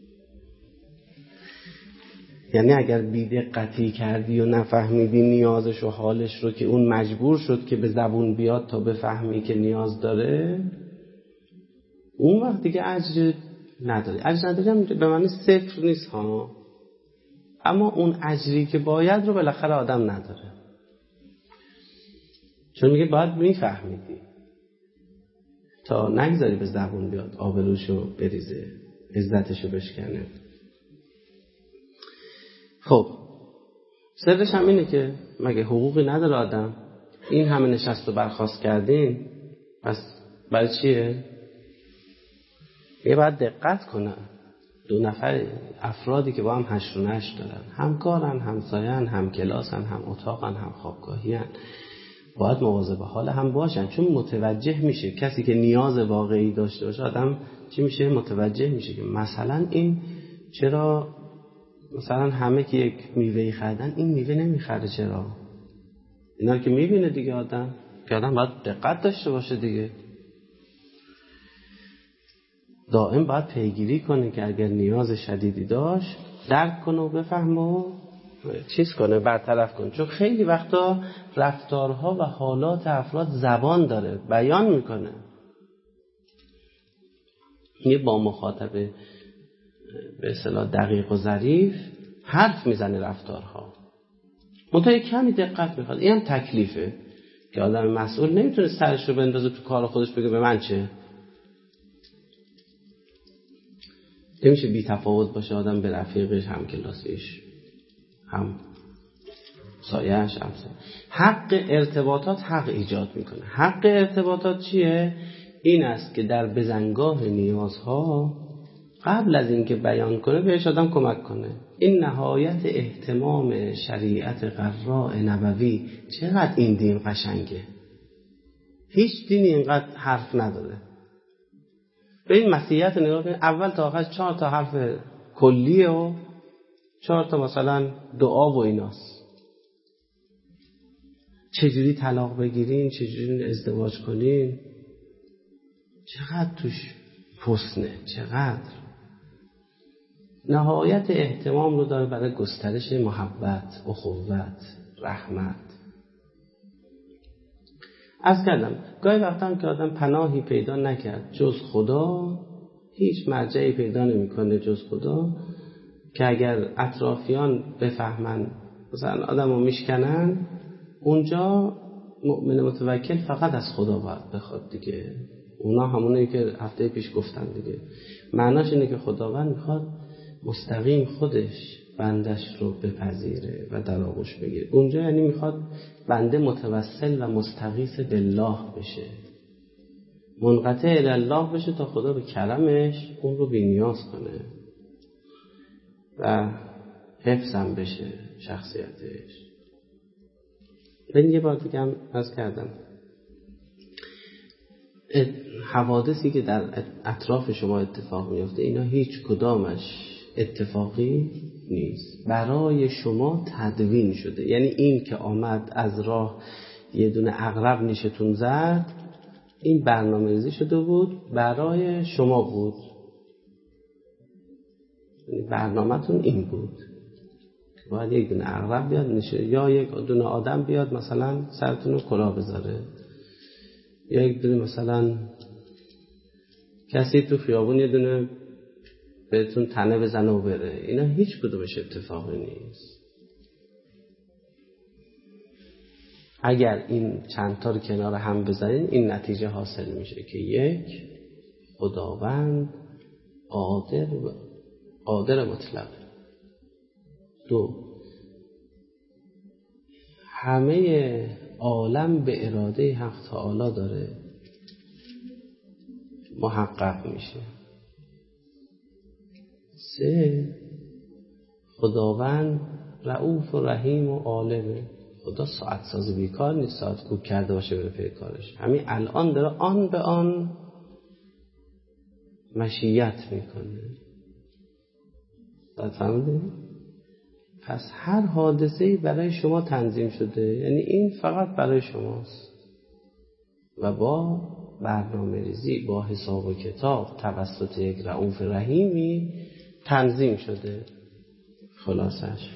یعنی اگر بی‌دقتی کردی و نفهمیدی نیازش و حالش رو که اون مجبور شد که به زبون بیاد تا بفهمی که نیاز داره، اون وقت دیگه اجر نداری. اجر نداری هم به معنی صفر نیست ها، اما اون اجری که باید رو بالاخره آدم نداره، چون میگه باید میفهمیدی تا نگذاری به زبون بیاد، آبروشو بریزه، عزتشو بشکنه. خب سرش هم اینه که مگه حقوقی نداره آدم؟ این همه نشست و برخاست کردین، پس برای چیه؟ یه باید دقت کنن. 2 نفر افرادی که با هم حشر و نشر دارن، همکارن، همسایه‌ن، هم کلاسن، هم اتاقن، هم خوابگاهی‌ان، باید مواظب حال هم باشن. چون متوجه میشه کسی که نیاز واقعی داشته باشه، آدم چی میشه؟ متوجه میشه که مثلا این چرا مثلا همه که یک میوهی خریدن این میوه نمیخره، چرا؟ اینا که میبینه دیگه آدم، که آدم باید دقت داشته باشه دیگه. دائم باید پیگیری کنه که اگر نیاز شدیدی داشت درک کنه و بفهمه و چیز کنه، برطرف کنه. چون خیلی وقتا رفتارها و حالات افراد زبان داره، بیان میکنه. یه با مخاطب به اصطلاح دقیق و ظریف حرف میزنه رفتارها، منتها کمی دقت میخواد. این هم تکلیفه که آدم مسئول نمیتونه سرش رو بندازه تو کار خودش بگه به من چه. نمیشه بی تفاوت باشه آدم به رفیقش، هم کلاسیش، هم سایه‌اش. حق ارتباطات حق ایجاد میکنه. حق ارتباطات چیه؟ این است که در بزنگاه نیازها قبل از اینکه بیان کنه بهش آدم کمک کنه. این نهایت اهتمام شریعت قراء نبوی. چقدر این دین قشنگه. هیچ دینی اینقدر حرف نداره. به این مسیحیت نگاه کنید، اول تا آخر 4 تا حرف کلیه و 4 تا مثلا دعا و ایناست. چجوری طلاق بگیرین، چجوری ازدواج کنین، چقدر توش حسنه، چقدر نهایت احتمام رو داره برای گسترش محبت، اخوت، رحمت. عرض کردم گاهی وقتا هم که آدم پناهی پیدا نکرد جز خدا، هیچ مرجعی پیدا نمیکنه جز خدا، که اگر اطرافیان بفهمن مثلا آدم رو میشکنن، اونجا مؤمن متوکل فقط از خدا باید بخواد دیگه. اونا همونایی که هفته پیش گفتم دیگه. معناش اینه که خداوند میخواد مستقیم خودش بندش رو بپذیره و در آغوش بگیره. اونجا یعنی میخواد بنده متوسل و مستغیث بالله بشه، منقطع الی الله بشه تا خدا به کرمش اون رو بی‌نیاز کنه و حفظم بشه شخصیتش. من یه بار دیگه هم عرض کردم حوادثی که در اطراف شما اتفاق میفته اینا هیچ کدامش اتفاقی نیست، برای شما تدوین شده. یعنی این که آمد از راه یه دونه عقرب نیشتون زد، این برنامه‌ریزی شده بود، برای شما بود. یعنی برنامه‌تون این بود باید یک دونه عقرب بیاد نیشه، یا یک دونه آدم بیاد مثلا سرتون رو کلاه بذاره، یا یک دونه مثلا کسی تو خیابون یه دونه بهتون تنه بزنه و بره. اینا هیچ کدومش اتفاقی نیست. اگر این چند تا رو کنار هم بذارین این نتیجه حاصل میشه که یک، خداوند قادر مطلق. دو، همه عالم به اراده حق تعالی داره محقق میشه. سه، خداوند رؤوف و رحیم و عالمه. خدا ساعت ساز بیکار نیست، ساعت کوک کرده باشه بره پی کارش. همین الان داره آن به آن مشیت میکنه. فهمیدید؟ پس هر حادثه‌ای برای شما تنظیم شده، یعنی این فقط برای شماست و با برنامه ریزی، با حساب و کتاب توسط یک رؤوف رحیمی تنظیم شده. خلاصش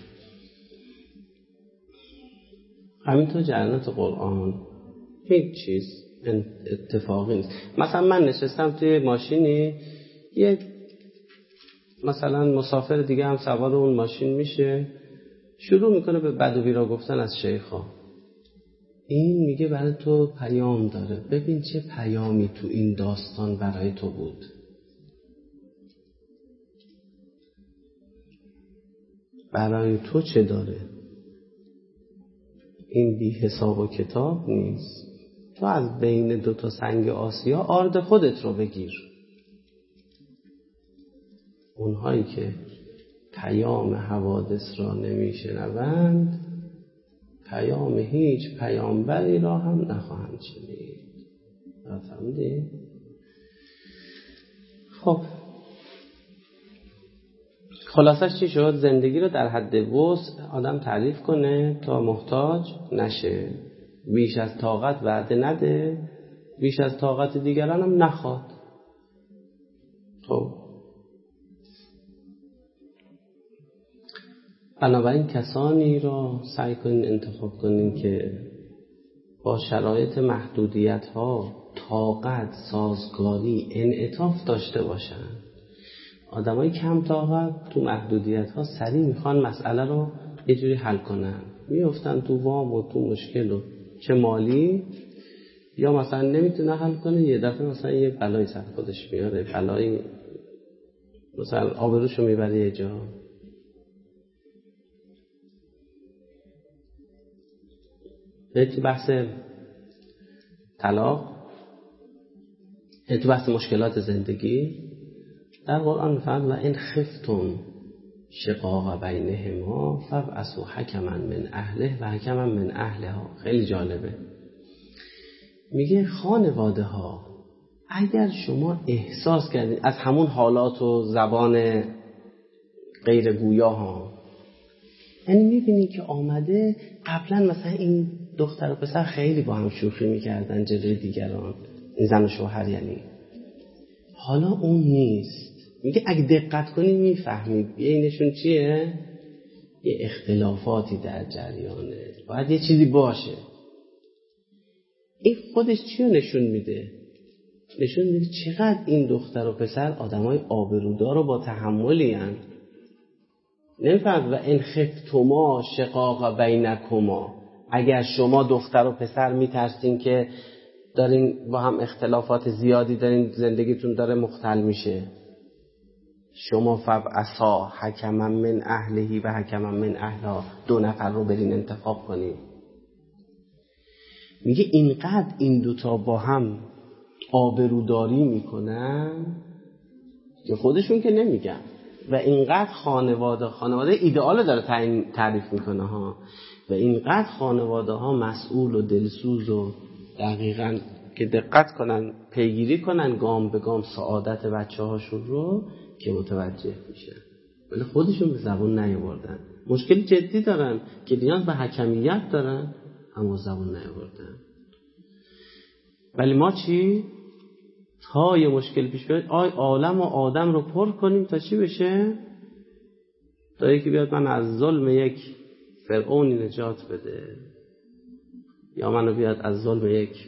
همینطور جریانات قرآن هیچ چیز اتفاقی نیست. مثلا من نشستم توی ماشینی، یه مثلا مسافر دیگه هم سوار اون ماشین میشه، شروع میکنه به بد و بیرا گفتن از شیخا. این میگه برای تو پیام داره، ببین چه پیامی تو این داستان برای تو بود. برای تو چه داره؟ این بی حساب و کتاب نیست. تو از بین دو تا سنگ آسیا آرد خودت رو بگیر. اونهایی که پیام حوادث را نمیشنوند، پیام هیچ پیامبری را هم نخواهند شنید. فهمیدی؟ خب خلاصش چی شد؟ زندگی رو در حد وسع آدم تعریف کنه تا محتاج نشه، بیش از طاقت وعده نده، بیش از طاقت دیگران هم نخواد. خب بنابراین کسانی را سعی کنین انتخاب کنین که با شرایط محدودیت ها طاقت، سازگاری، انعطاف داشته باشن. آدمای کم طاقت تو محدودیت ها سریع میخوان مسئله رو یه جوری حل کنن، میافتن تو وام و تو مشکل و چه مالی، یا مثلا نمیتونه حل کنه، یه دفعه مثلا یه بلایی سر خودش میاره، بلایی مثلا آبروشو میبره یه جا. تو بحث طلاق، تو بحث مشکلات زندگی در قرآن می‌فرماید و ان خفتم شقاق بینهما فابعثوا حکما من اهله و حکما من اهلها. خیلی جالبه. میگه خانواده ها اگر شما احساس کردید از همون حالات و زبان غیر گویا ها، یعنی میبینی که آمده قبلا مثلا این دختر و پسر خیلی با هم شوخی میکردن جلوی دیگران، این زن و شوهر، یعنی حالا اون نیست. میگه اگه دقت کنی میفهمی بینشون چیه؟ یه اختلافاتی در جریانه، باید یه چیزی باشه. این خودش چی رو نشون میده؟ نشون میده چقدر این دختر و پسر آدمای آبرودار و با تحملی هستند. نمی‌فهمید و ان خفتما شقاق بینکما، اگر شما دختر و پسر میترسین که دارین با هم اختلافات زیادی دارین، زندگیتون داره مختل میشه، شما فبعثا حکما من اهلهی و حکما من اهلها، 2 نفر رو برین انتخاب کنین. میگه اینقدر این دوتا با هم آبروداری میکنن که خودشون که نمیگن و اینقدر خانواده ایدئال داره تعریف میکنه ها، و اینقدر خانواده ها مسئول و دلسوز و دقیقاً که دقت کنن پیگیری کنن گام به گام سعادت بچه هاشون رو که متوجه میشن، ولی خودشون به زبون نیاوردن. مشکل جدی دارن که نیاز به حکمیت دارن اما زبون نیاوردن. ولی ما چی؟ تا یه مشکل پیش بیاد عالم و آدم رو پر کنیم تا چی بشه؟ تا یکی بیاد من از ظلم یک فرعونی نجات بده، یا منو بیاد از ظلم یک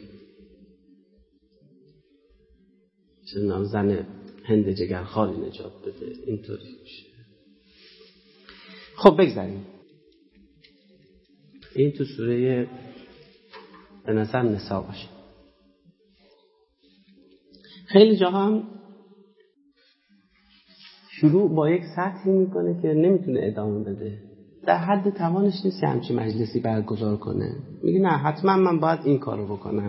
زن هند جگرخواری نجات بده. اینطوری میشه. خب بگذاریم. این تو سوره به نظر نساء باشه. خیلی جا هم شروع با یک سطحی میکنه که نمیتونه ادامه بده، در حد توانش نیست که همچین مجلسی برگزار کنه. میگه نه حتما من باید این کارو بکنم.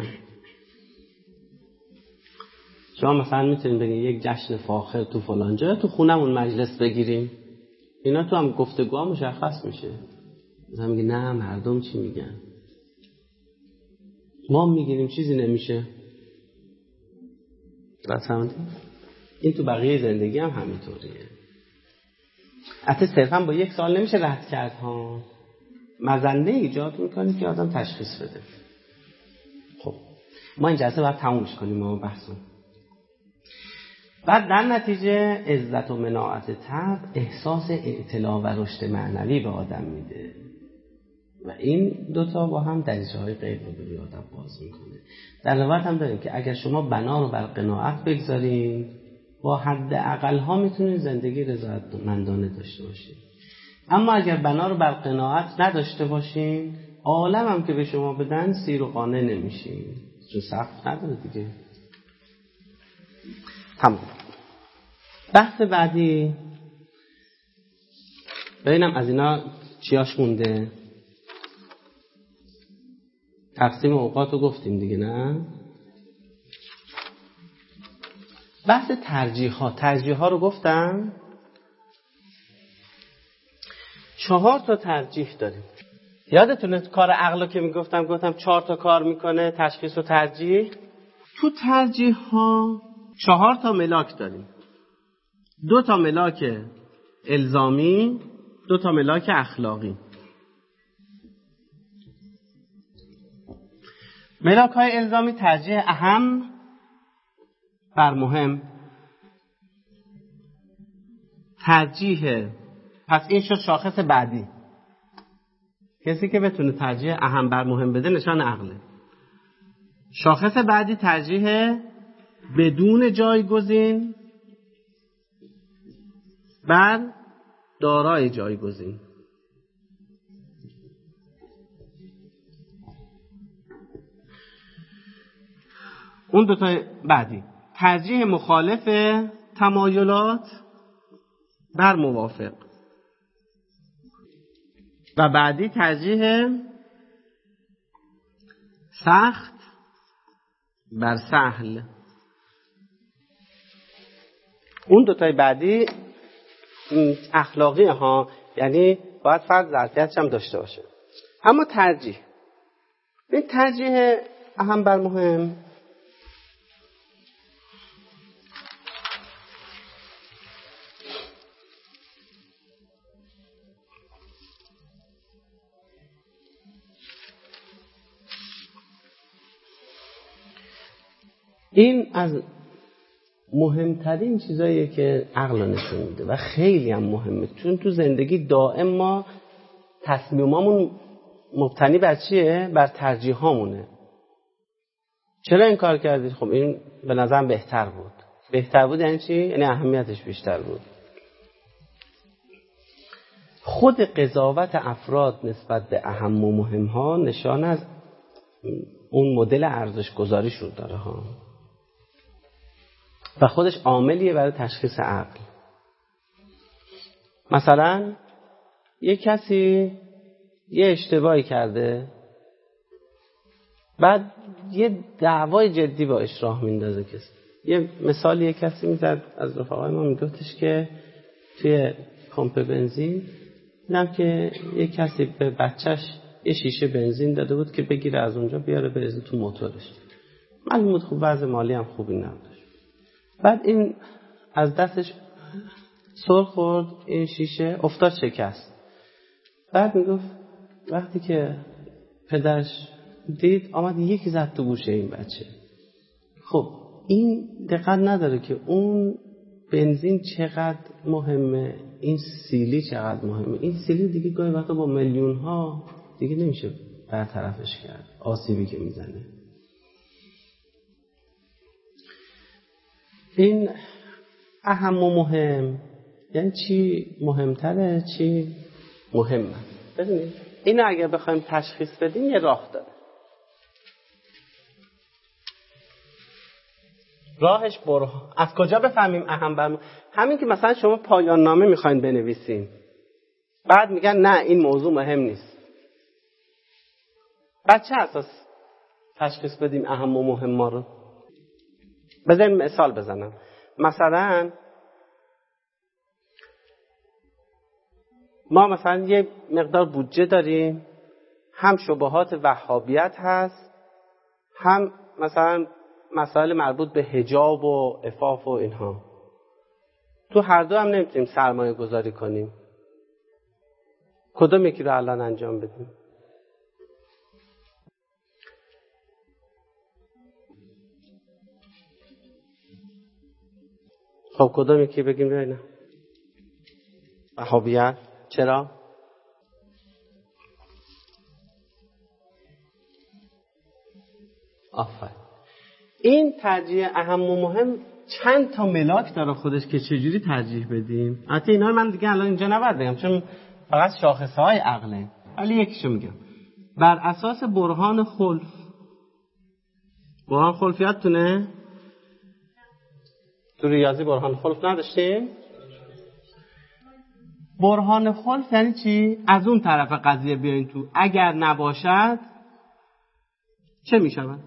شما مثلا میتونید بگید یک جشن فاخر تو فلان جا تو خونمون مجلس بگیریم، اینا تو هم گفتگوها مشخص میشه. مثلا میگه نه مردم چی میگن، ما میگیریم چیزی نمیشه. این تو بقیه زندگی هم همینطوریه. حتی صرفا با یک سال نمیشه رد کرد ها، مزنه ایجاد میکنه که آدم تشخیص بده. خب ما این جلسه باید تمومش کنیم ما بحثون. بعد در نتیجه عزت و مناعت طبع احساس اطلاع و رشد معنوی به آدم میده و این دوتا با هم دریچه‌های غیب رو به آدم باز میکنه. در روایت هم داریم که اگر شما بنا رو بر قناعت بگذارین با حد اقل ها میتونید زندگی رضایتمندانه داشته باشین، اما اگر بنا رو بر قناعت نداشته باشین عالم هم که به شما بدن سیر و قانع نمیشین، چون سقف نداره دیگه. تمام. بحث بعدی ببینم از اینا چیاش مونده. تقسیم اوقات رو گفتیم دیگه نه؟ بحث ترجیح ها رو گفتم. 4 تا ترجیح داریم. یادتونه کار عقل که گفتم 4 تا کار میکنه، تشخیص و ترجیح. تو ترجیح ها 4 تا ملاک داریم. 2 تا ملاک الزامی، 2 تا ملاک اخلاقی. ملاک های الزامی ترجیح اهم بر مهم. ترجیح، پس این شد شاخص بعدی. کسی که بتونه ترجیح اهم بر مهم بده نشان عقله. شاخص بعدی ترجیح بدون جایگزین بر دارای جایگزین. اون 2 تا بعدی ترجیح مخالف تمایلات بر موافق و بعدی ترجیح سخت بر سهل. اون 2 تا بعدی اخلاقی ها، یعنی باید فرد ظرفیتش هم داشته باشه. اما ترجیح، این ترجیح اهم بر مهم این از مهمترین چیزاییه که عقل نشون میده و خیلی هم مهمه، چون تو زندگی دائم ما تصمیمامون مبتنی بر چیه؟ بر ترجیحامونه. چرا این کار کردید؟ خب این به نظرم بهتر بود. بهتر بود یعنی چی؟ یعنی اهمیتش بیشتر بود. خود قضاوت افراد نسبت به اهم و مهم ها نشان از اون مدل ارزش گذاریش رو داره ها و خودش عاملیه برای تشخیص عقل. مثلا یه کسی یه اشتباهی کرده، بعد یه دعوای جدی باش راه میندازه کسی. یه مثالی یه کسی میزد از رفقای ما، میگفتش که توی پمپ بنزین دیدم که یه کسی به بچهش یه شیشه بنزین داده بود که بگیره از اونجا بیاره بریزه تو موتورش. معلوم بود خوب وضع مالی هم خوبی نداشت. بعد این از دستش سر خورد، این شیشه افتاد شکست. بعد میگفت وقتی که پدرش دید آمد یکی زد تو گوشه این بچه. خب این دقت نداره که اون بنزین چقدر مهمه، این سیلی چقدر مهمه. این سیلی دیگه گاهی وقتا با میلیون ها دیگه نمیشه برطرفش کرد، آسیبی که میزنه. این اهم و مهم یعنی چی مهمتره چی مهمه. ببینید اینو اگر بخوایم تشخیص بدیم یه راه داره. راهش برهان. از کجا بفهمیم اهم بر همین که مثلا شما پایان نامه میخواین بنویسین، بعد میگن نه این موضوع مهم نیست. بعد چه اساس تشخیص بدیم اهم و مهم ما رو؟ بذاریم مثال بزنم. مثلا ما مثلا یه مقدار بودجه داریم، هم شبهات وهابیت هست، هم مثلا مسائل مربوط به حجاب و عفاف و اینها. تو هر دو هم نمیتونیم سرمایه گذاری کنیم. کدوم یکی رو الان انجام بدیم؟ خب کدوم یکی بگیم ببینم؟ وهابیت. چرا؟ آفرین. این ترجیح اهم و مهم چند تا ملاک داره خودش که چجوری ترجیح بدیم. البته اینا رو من دیگه الان اینجا نباید بگم چون فقط شاخصه های عقله، ولی یکیشو میگم. بر اساس برهان خلف. برهان خلف یادتونه؟ تو ریاضی برهان خلف نداشتیم؟ برهان خلف یعنی چی؟ از اون طرف قضیه بیاین تو. اگر نباشد چه میشود؟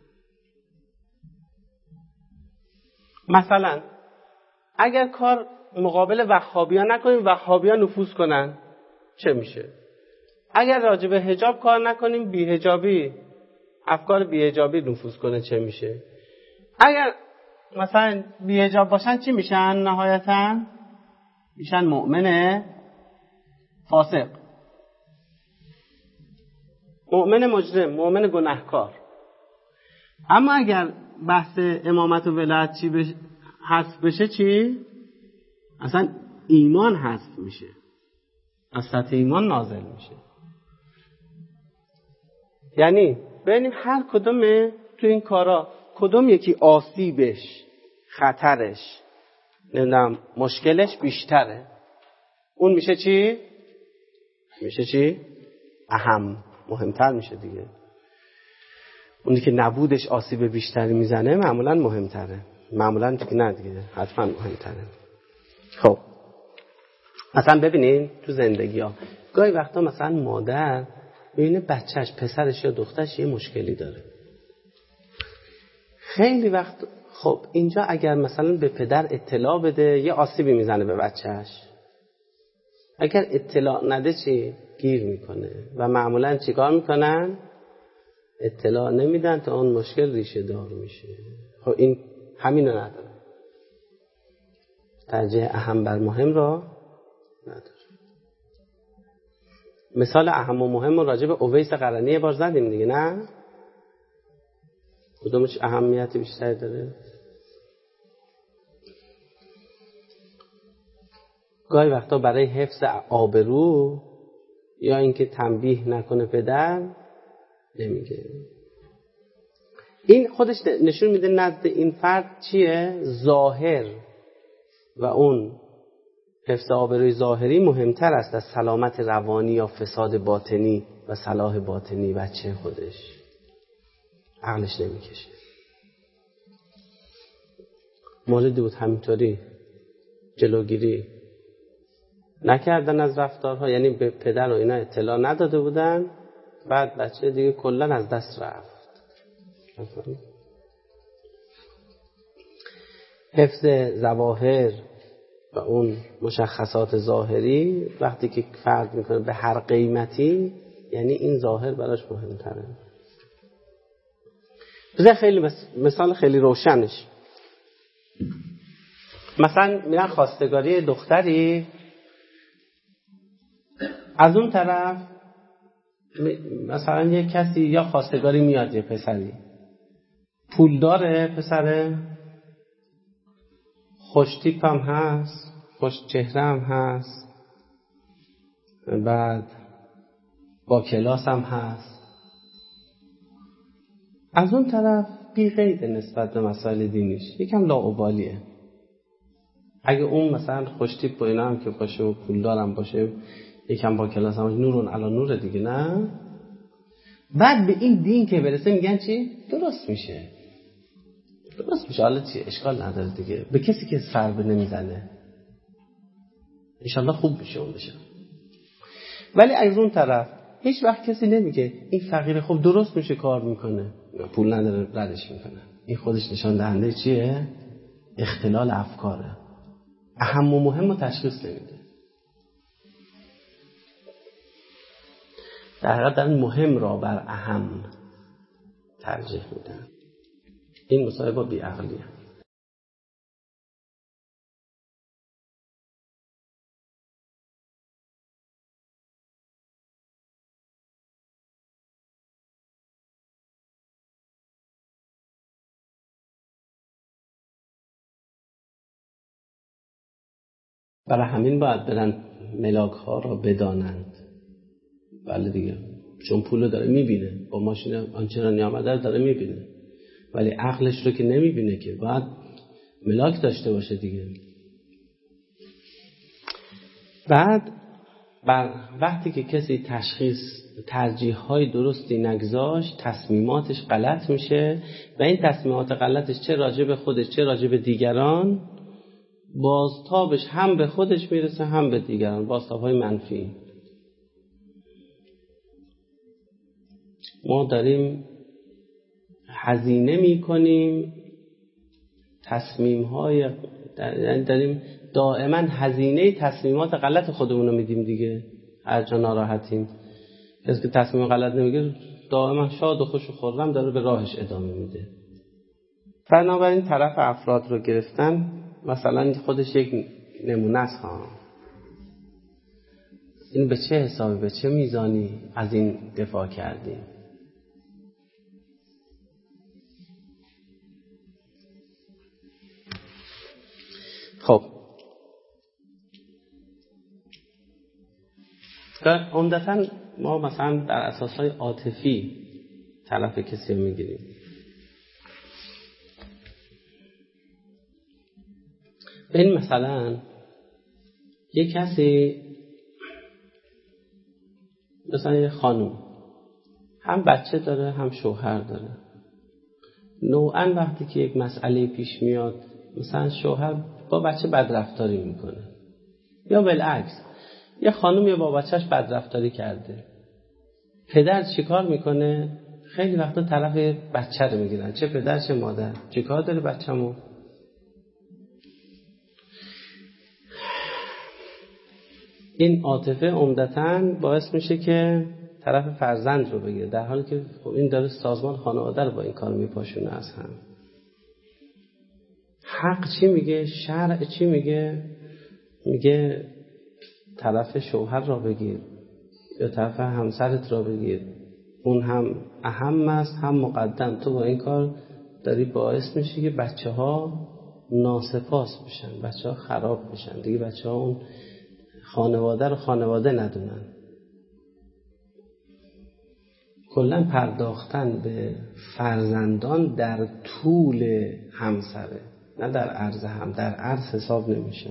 مثلا اگر کار مقابل وهابیا نکنیم، وهابیا نفوذ کنن، چه میشه؟ اگر راجع به حجاب کار نکنیم، بی‌حجابی، افکار بی‌حجابی نفوذ کنه، چه میشه؟ اگر مثلا بی‌حجاب باشن چی میشن نهایتاً؟ میشن مؤمن فاسق، مؤمن مجرم، مؤمن گناهکار. اما اگر بحث امامت و ولایت چی حذف بشه چی؟ اصلا ایمان حذف میشه، از سطح ایمان نازل میشه. یعنی ببینیم هر کدوم تو این کارا کدوم یکی آسیبش، خطرش، نمیدونم مشکلش بیشتره، اون میشه چی؟ میشه چی؟ اهم، مهمتر میشه دیگه. اونی که نبودش آسیب بیشتری میزنه معمولا مهمتره، معمولا دیگه نه دیگه حتما مهمتره. خب مثلا ببینین تو زندگی ها گاهی وقتا مثلا مادر ببینه بچهش پسرش یا دخترش یه مشکلی داره، خیلی وقت خب اینجا اگر مثلا به پدر اطلاع بده یه آسیبی میزنه به بچهش، اگر اطلاع نده چی؟ گیر میکنه و معمولا چیکار میکنن؟ اطلاع نمیدن تا اون مشکل ریشه دار میشه. خب این همینو نداره، ترجیح اهم بر مهم را نداره. مثال اهم و مهم راجع به اویس قرنی یه بار زدیم دیگه، نه؟ کدومش اهمیت بیشتری داره؟ گاهی وقتا برای حفظ آبرو یا اینکه تنبیه نکنه پدر نمیگه. این خودش نشون میده نزد این فرد چیه؟ ظاهر و اون حفظ آبروی ظاهری مهمتر است از سلامت روانی یا فساد باطنی و صلاح باطنی بچه خودش. عقلش نمیکشه. موردی بود همینطوری جلوگیری نکردن از رفتارها، یعنی به پدر و اینا اطلاع نداده بودن، بعد بچه دیگه کلا از دست رفت. حفظ ظواهر و اون مشخصات ظاهری وقتی که فرد میکنه به هر قیمتی، یعنی این ظاهر براش مهمتره. بذار خیلی مثال خیلی روشنش، مثلا میرن خواستگاری دختری، از اون طرف مثلا یه کسی یا خواستگاری میاد، یه پسری پول داره، پسره خوش تیپ هم هست، خوش چهره هم هست، بعد با کلاس هم هست. از اون طرف بی قید نسبت به مسائل دینیش، یکم لاابالیه. اگه اون مثلا خوش تیپ و اینا هم که باشه و پولدار هم باشه، یکم با کلاس هم باشه، نورون علا نور دیگه، نه؟ بعد به این دین که برسه میگن چی؟ درست میشه. حالا چی؟ اشکال نداره دیگه. به کسی که سربه نمیزنه انشالله خوب میشه اون بشه. ولی از اون طرف هیچ وقت کسی نمیگه این فقیر خوب درست میشه کار میکنه، پول نداره ردش میکنه. این خودش نشان دهنده چیه؟ اختلال افکاره. اهم و مهم رو تشخیص نمیده. در حقیقت دارن مهم را بر اهم ترجیح میدن. این مصاحبه بی‌عقلیه. برای همین باید برن ملاک ها را بدانند. بله دیگه، چون پول داره میبینه، با ماشین آنچنانی آمده داره میبینه، ولی عقلش رو که نمیبینه، که باید ملاک داشته باشه دیگه. بعد وقتی که کسی ترجیح‌های درستی نگذاشت، تصمیماتش غلط میشه و این تصمیمات غلطش چه راجع به خودش چه راجع به دیگران، بازتابش هم به خودش میرسه هم به دیگران، بازتاب‌های منفی. ما داریم هزینه میکنیم تصمیم‌های، داریم دائما هزینه تصمیمات غلط خودمون رو میدیم دیگه. هر جا ناراحتیم، کسی که تصمیم غلط نمیگیره دائما شاد و خوش و خرم داره به راهش ادامه میده. بنابراین طرف افراد رو گرفتن، مثلا خودش یک نمونه است ها. این به چه حسابی، به چه میزانی از این دفاع کردیم؟ خب عمدتاً ما مثلا در اساسهای عاطفی طرف کسی رو میگیریم. این مثلا یک کسی، مثلا یک خانم هم بچه داره هم شوهر داره، نوعاً وقتی که یک مسئله پیش میاد، مثلا شوهر با بچه بدرفتاری میکنه یا بالعکس یه خانم یا با بچهش بدرفتاری کرده، پدر چیکار میکنه؟ خیلی وقتا طرف بچه رو میگیرن، چه پدر چه مادر. چیکار داره بچه‌مو؟ این عاطفه عمدتاً باعث میشه که طرف فرزند رو بگیره، در حالی که این داره سازمان خانواده رو با این کار میپاشونه از هم. حق چی میگه؟ شرع چی میگه؟ میگه طرف شوهر را بگیر یا طرف همسرت را بگیر، اون هم اهم است هم مقدم. تو با این کار داری باعث میشی که بچه ها ناسپاس بشن، بچه ها خراب بشن دیگه، بچه ها اون خانواده رو خانواده ندونن. کلا پرداختن به فرزندان در طول همسره، نه در عرض هم. در عرض حساب نمیشه.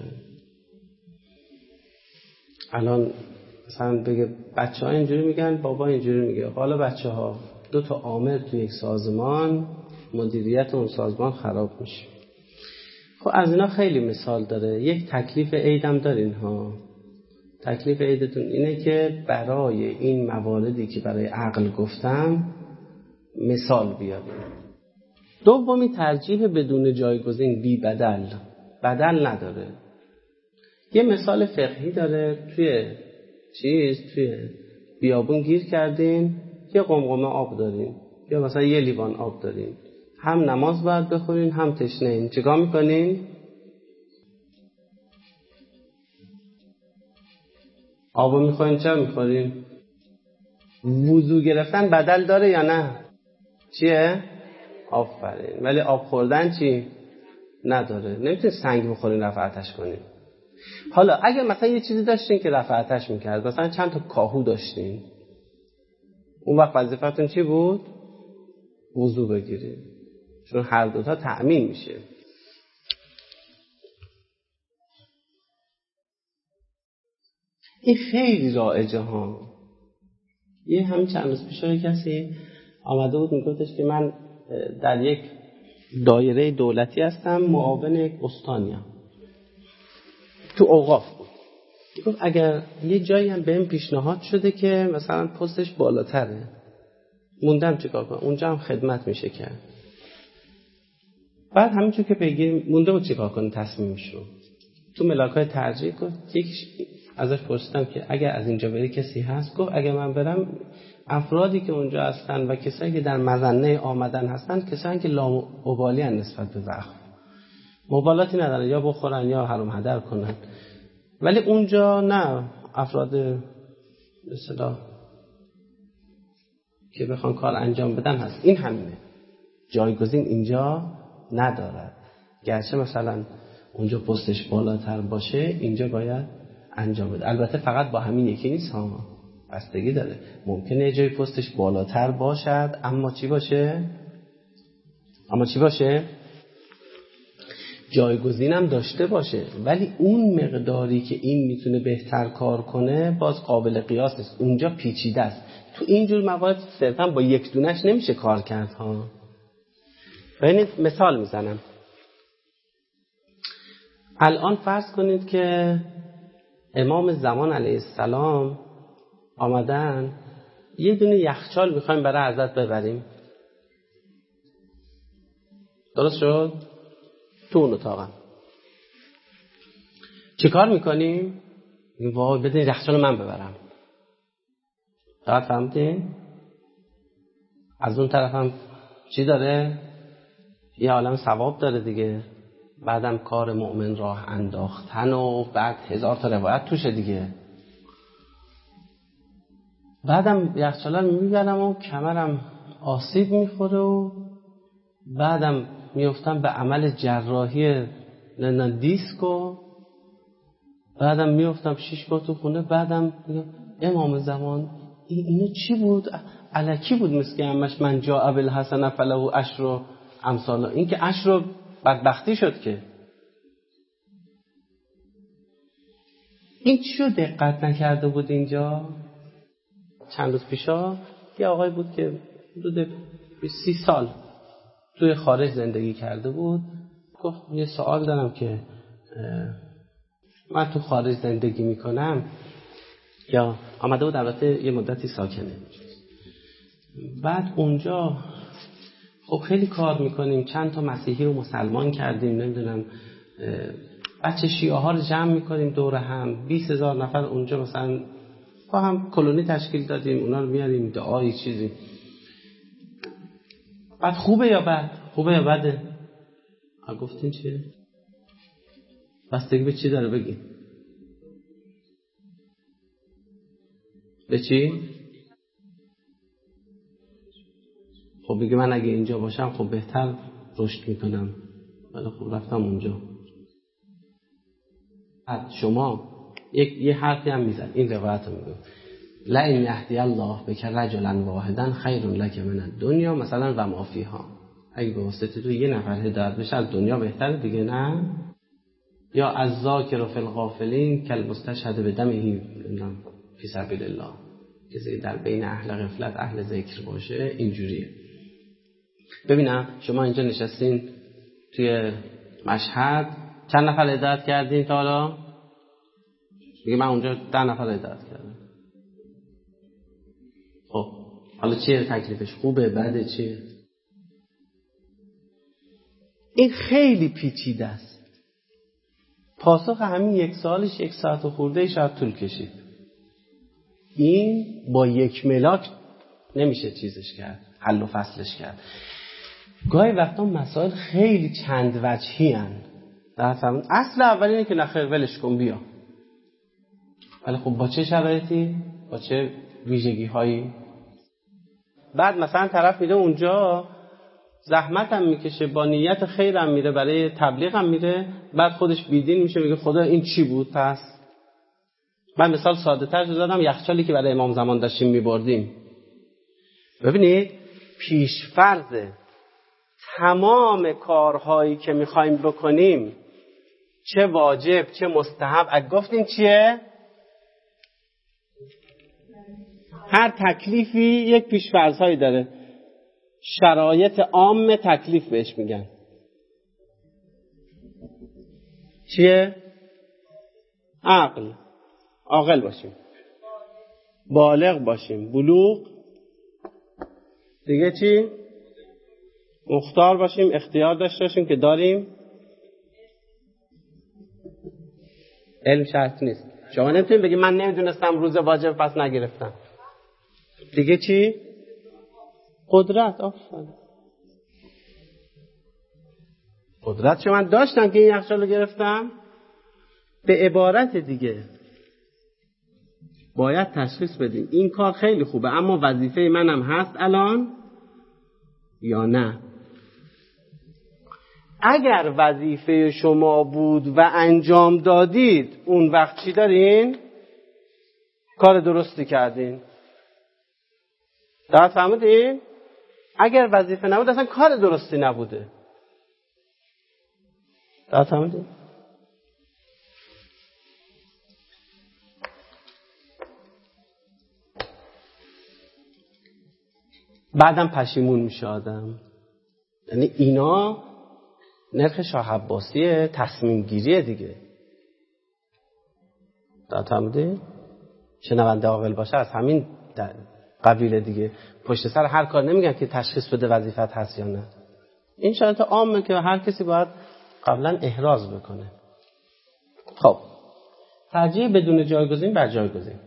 الان مثلا بگه بچه ها اینجوری میگن، بابا اینجوری میگه. حالا بچه ها 2 تا آمر تو یک سازمان، مدیریت اون سازمان خراب میشه. خب از اینا خیلی مثال داره. یک تکلیف عیدم دارین ها. تکلیف عیدتون اینه که برای این مواردی که برای عقل گفتم مثال بیاریم. دومی ترجیح بدون جایگزین، بی بدل. بدل نداره. یه مثال فقهی داره. توی بیابون گیر کردین، یه قمقمه آب دارین یا مثلا یه لیوان آب دارین، هم نماز باید بخورین هم تشنه این. چیکار میکنین؟ آبو میخورین، چه میخورین؟ وضو گرفتن بدل داره یا نه؟ چیه؟ آفرین. ولی آب خوردن چی؟ نداره. نمیتونی سنگ بخورین رفع آتش کنین. حالا اگه مثلا یه چیزی داشتین که رفع آتش میکرد، مثلا چند تا کاهو داشتین، اون وقت وظیفتون چی بود؟ وضو بگیرید، چون هر دوتا تأمین میشه. این خیلی رایجه ها. یه همین چند روز پیش کسی آمده بود میگفتش که من در یک دایره دولتی هستم، معاون یک استانیم، تو اوقاف بود. میگفت اگر یه جایی هم بهم پیشنهاد شده که مثلا پستش بالاتره، موندم چیکار کنم؟ اونجا هم خدمت میشه کرد. بعد همینجور که پیگیر مونده بود چیکار کنه تصمیمش رو تو ملاکای ترجیح گفت. یکیش ازش پرسیدم که اگر از اینجا بری کسی هست؟ گفت اگر من برم افرادی که اونجا هستن و کسایی که در مظنه آمدن هستن کسایی که لاابالی ان نسبت به وقف، مبالاتی ندارن، یا بخورن یا حرام هدر کنن. ولی اونجا نه، افراد مثلا که بخوان کار انجام بدن هست. این همینه، جایگزین اینجا ندارد. گرچه مثلا اونجا پستش بالاتر باشه، اینجا باید انجام بده. البته فقط با همین یکی نیست ها، بستگی داره. ممکنه یه جای پستش بالاتر باشد اما چی باشه؟ جایگزینم داشته باشه، ولی اون مقداری که این میتونه بهتر کار کنه باز قابل قیاس نیست. اونجا پیچیده است. تو اینجور موارد صرفا با یک دونش نمیشه کار کرد ها. ببینید مثال میزنم. الان فرض کنید که امام زمان علیه السلام آمدن یه دونه یخچال میخوایم برای حضرت ببریم. درست شد؟ تو اون اتاقم چی کار میکنیم؟ میگیم وای بدین یخچال من ببرم. فقط فهمتین؟ از اون طرف هم چی داره؟ یه عالم ثواب داره دیگه. بعدم کار مؤمن راه انداختن و بعد 1000 تا روایت توشه دیگه. بعدم یخچالر میبرم و کمرم آسیب میخوره و بعدم میفتم به عمل جراحی دیسک و بعدم میفتم 6 ماه تو خونه. بعدم امام زمان اینو چی بود؟ الکی بود مثل که همش من جاء بالحسنة فله عشر امثالها. این که عشر بدبختی شد که. این چی رو دقت نکرده بود اینجا؟ چند روز پیشا یه آقای بود که حدود 30 سال توی خارج زندگی کرده بود. گفت یه سوال دارم که من تو خارج زندگی میکنم، یا آمده بود البته یه مدتی ساکنه. بعد اونجا خب خیلی کار میکنیم، چند تا مسیحی رو مسلمان کردیم، نمیدونم بچه شیعه ها رو جمع میکنیم دور هم، 20,000 نفر اونجا مثلا با هم کلونی تشکیل دادیم، اونا رو میاریم دعایی چیزی. بعد خوبه یا بد؟ خوبه یا بده؟ گفتین چیه؟ بستگی به چی داره بگی؟ به چی؟ خب بگی من اگه اینجا باشم خب بهتر رشد میکنم، ولی خب رفتم اونجا. بعد شما یه حرفی هم میزن، این روایت رو میگم، لئن یهدی الله بک رجلا واحدا خیر لک من الدنیا مثلا و ما فیها. اگه به واسطه تو یه نفر هدایت بشه از دنیا بهتره دیگه، نه؟ یا از ذاکر فی الغافلین کالمستشهد بدمه فی سبیل الله، کسی در بین اهل غفلت اهل ذکر باشه اینجوریه. ببینم شما اینجا نشستین توی مشهد، چند نفر هدایت کردین تا حالا؟ میگه من اونجا 10 نفر هدایت کردم. خب حالا چیه تکلیفش؟ خوبه بده چیه؟ این خیلی پیچیده است. پاسخ همین یک سالش 1 ساعت و خورده شاید طول کشید. این با 1 ملاک نمیشه چیزش کرد، حل و فصلش کرد. گاهی وقتا مسائل خیلی چند وجهی هن. اصل اول اینه که نخیر ولش کن بیا، ولی خب با چه شرایطی، با چه ویژگی هایی. بعد مثلا طرف میره اونجا زحمت هم میکشه، با نیت خیر هم میره، برای تبلیغ هم میره، بعد خودش بیدین میشه، میگه خدا این چی بود پس. من مثال ساده تر زدم، یخچالی که برای امام زمان داشتیم میبردیم. ببینید پیشفرض تمام کارهایی که میخوایم بکنیم، چه واجب چه مستحب، اگه گفتیم چیه؟ هر تکلیفی یک پیشفرض‌هایی داره، شرایط عام تکلیف بهش میگن. چیه؟ عاقل باشیم، بالغ باشیم، بلوغ، دیگه چی؟ مختار باشیم، اختیار داشته باشیم که داریم. علم شرط نیست. شما نمیتونید بگید من نمیدونستم روز واجب پس نگرفتم. دیگه چی؟ قدرت. آفرین. قدرت شما داشتم که این یخچال رو گرفتم. به عبارت دیگه باید تشخیص بدیم این کار خیلی خوبه، اما وظیفه منم هست الان یا نه. اگر وظیفه شما بود و انجام دادید، اون وقت چی دارین؟ کار درستی کردین. درست فهمیدین؟ اگر وظیفه نبود اصلا کار درستی نبوده. درست فهمیدین؟ بعدم پشیمون میشه آدم. یعنی اینا نرخ شاه عباسیه، تصمیم گیریه دیگه. درست فهمیدین؟ شنونده عاقل باشه از همین قبیله دیگه. پشت سر هر کار نمیگن که تشخیص بده وظیفت هست یا نه. این شرط عامه که هر کسی باید قبلا احراز بکنه. خب ترجیح بدون جایگزین بر جایگزین.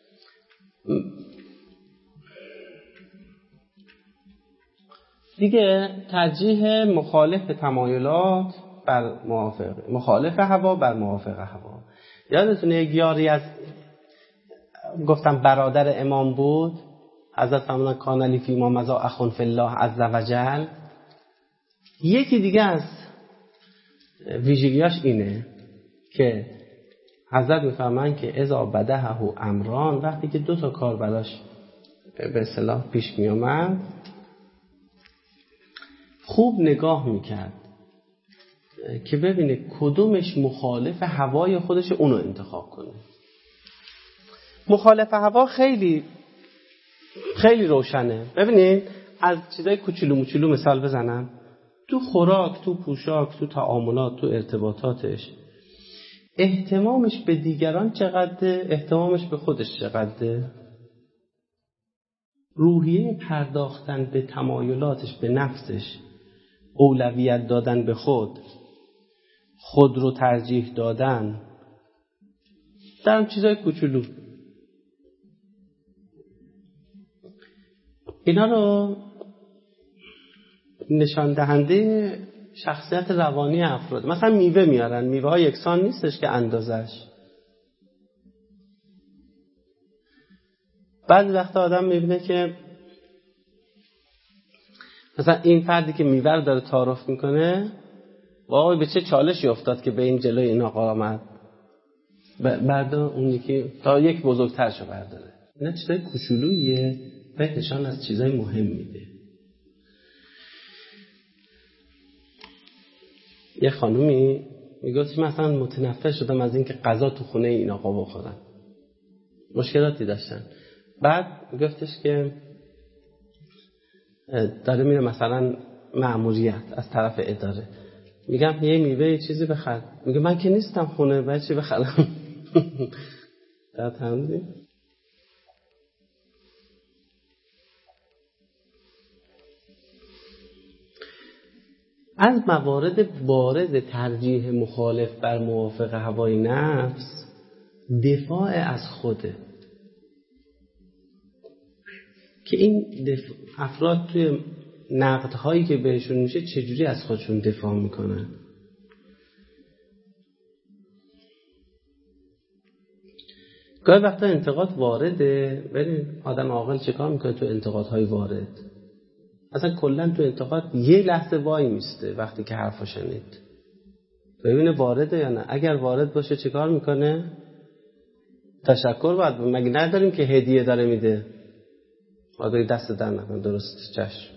دیگه ترجیح مخالف تمایلات بر موافق، مخالف هوا بر موافق هوا. یادتونه یک یاری از گفتم برادر امام بود، حضرت فرمودن کان لی فیما مضی اخ فی الله عز وجل. یکی دیگه از ویژگیاش اینه که حضرت میفرمان که اذا بدهه امران، وقتی که 2 کار براش به اصطلاح پیش می اومد خوب نگاه میکرد که ببینه کدومش مخالف هوای خودش، اونو انتخاب کنه. مخالف هوا خیلی خیلی روشنه. ببینید از چیزای کوچولو موچولو مثال بزنم. تو خوراک، تو پوشاک، تو تعاملات، تو ارتباطاتش اهتمامش به دیگران چقدره، اهتمامش به خودش چقدره. روحیه پرداختن به تمایلاتش، به نفسش، اولویت دادن به خود رو ترجیح دادن در چیزای کوچولو. اینا رو نشان دهنده شخصیت روانی افراد. مثلا میوه میارن، میوه ها یکسان نیستش که اندازش. بعضی وقتا آدم میبینه که مثلا این فردی که میوه رو داره تعارف میکنه واقعا به چه چالشی افتاد که به این جلوی این آقا آمد، بعد اون یکی تا یک بزرگترشو برداره. اینا چیزای کوچولوییه و نشان از چیزای مهم میده. یه خانومی میگفت مثلا متنفر شدم از اینکه غذا تو خونه این آقا بخورن، مشکلاتی داشتن. بعد میگفتش که داره میره مثلا مأموریت از طرف اداره، میگم یه میوه یه چیزی بخر، میگه من که نیستم خونه، باید چی بخرم؟ در تمام از موارد بارز ترجیح مخالف بر موافق هوای نفس دفاع از خوده، که این افراد توی نقدهایی که بهشون میشه چجوری از خودشون دفاع میکنن. گاهی وقتا انتقاد وارده، ولی آدم عاقل چیکار میکنه تو انتقادهای وارد؟ اصلا کلا تو انتقاد یه لحظه وای میسته وقتی که حرفو شنید ببینه وارده یا نه. اگر وارد باشه چیکار میکنه؟ تشکر باید، مگه نداریم که هدیه داره میده؟ آدمی دست در نکن، درست، چشم.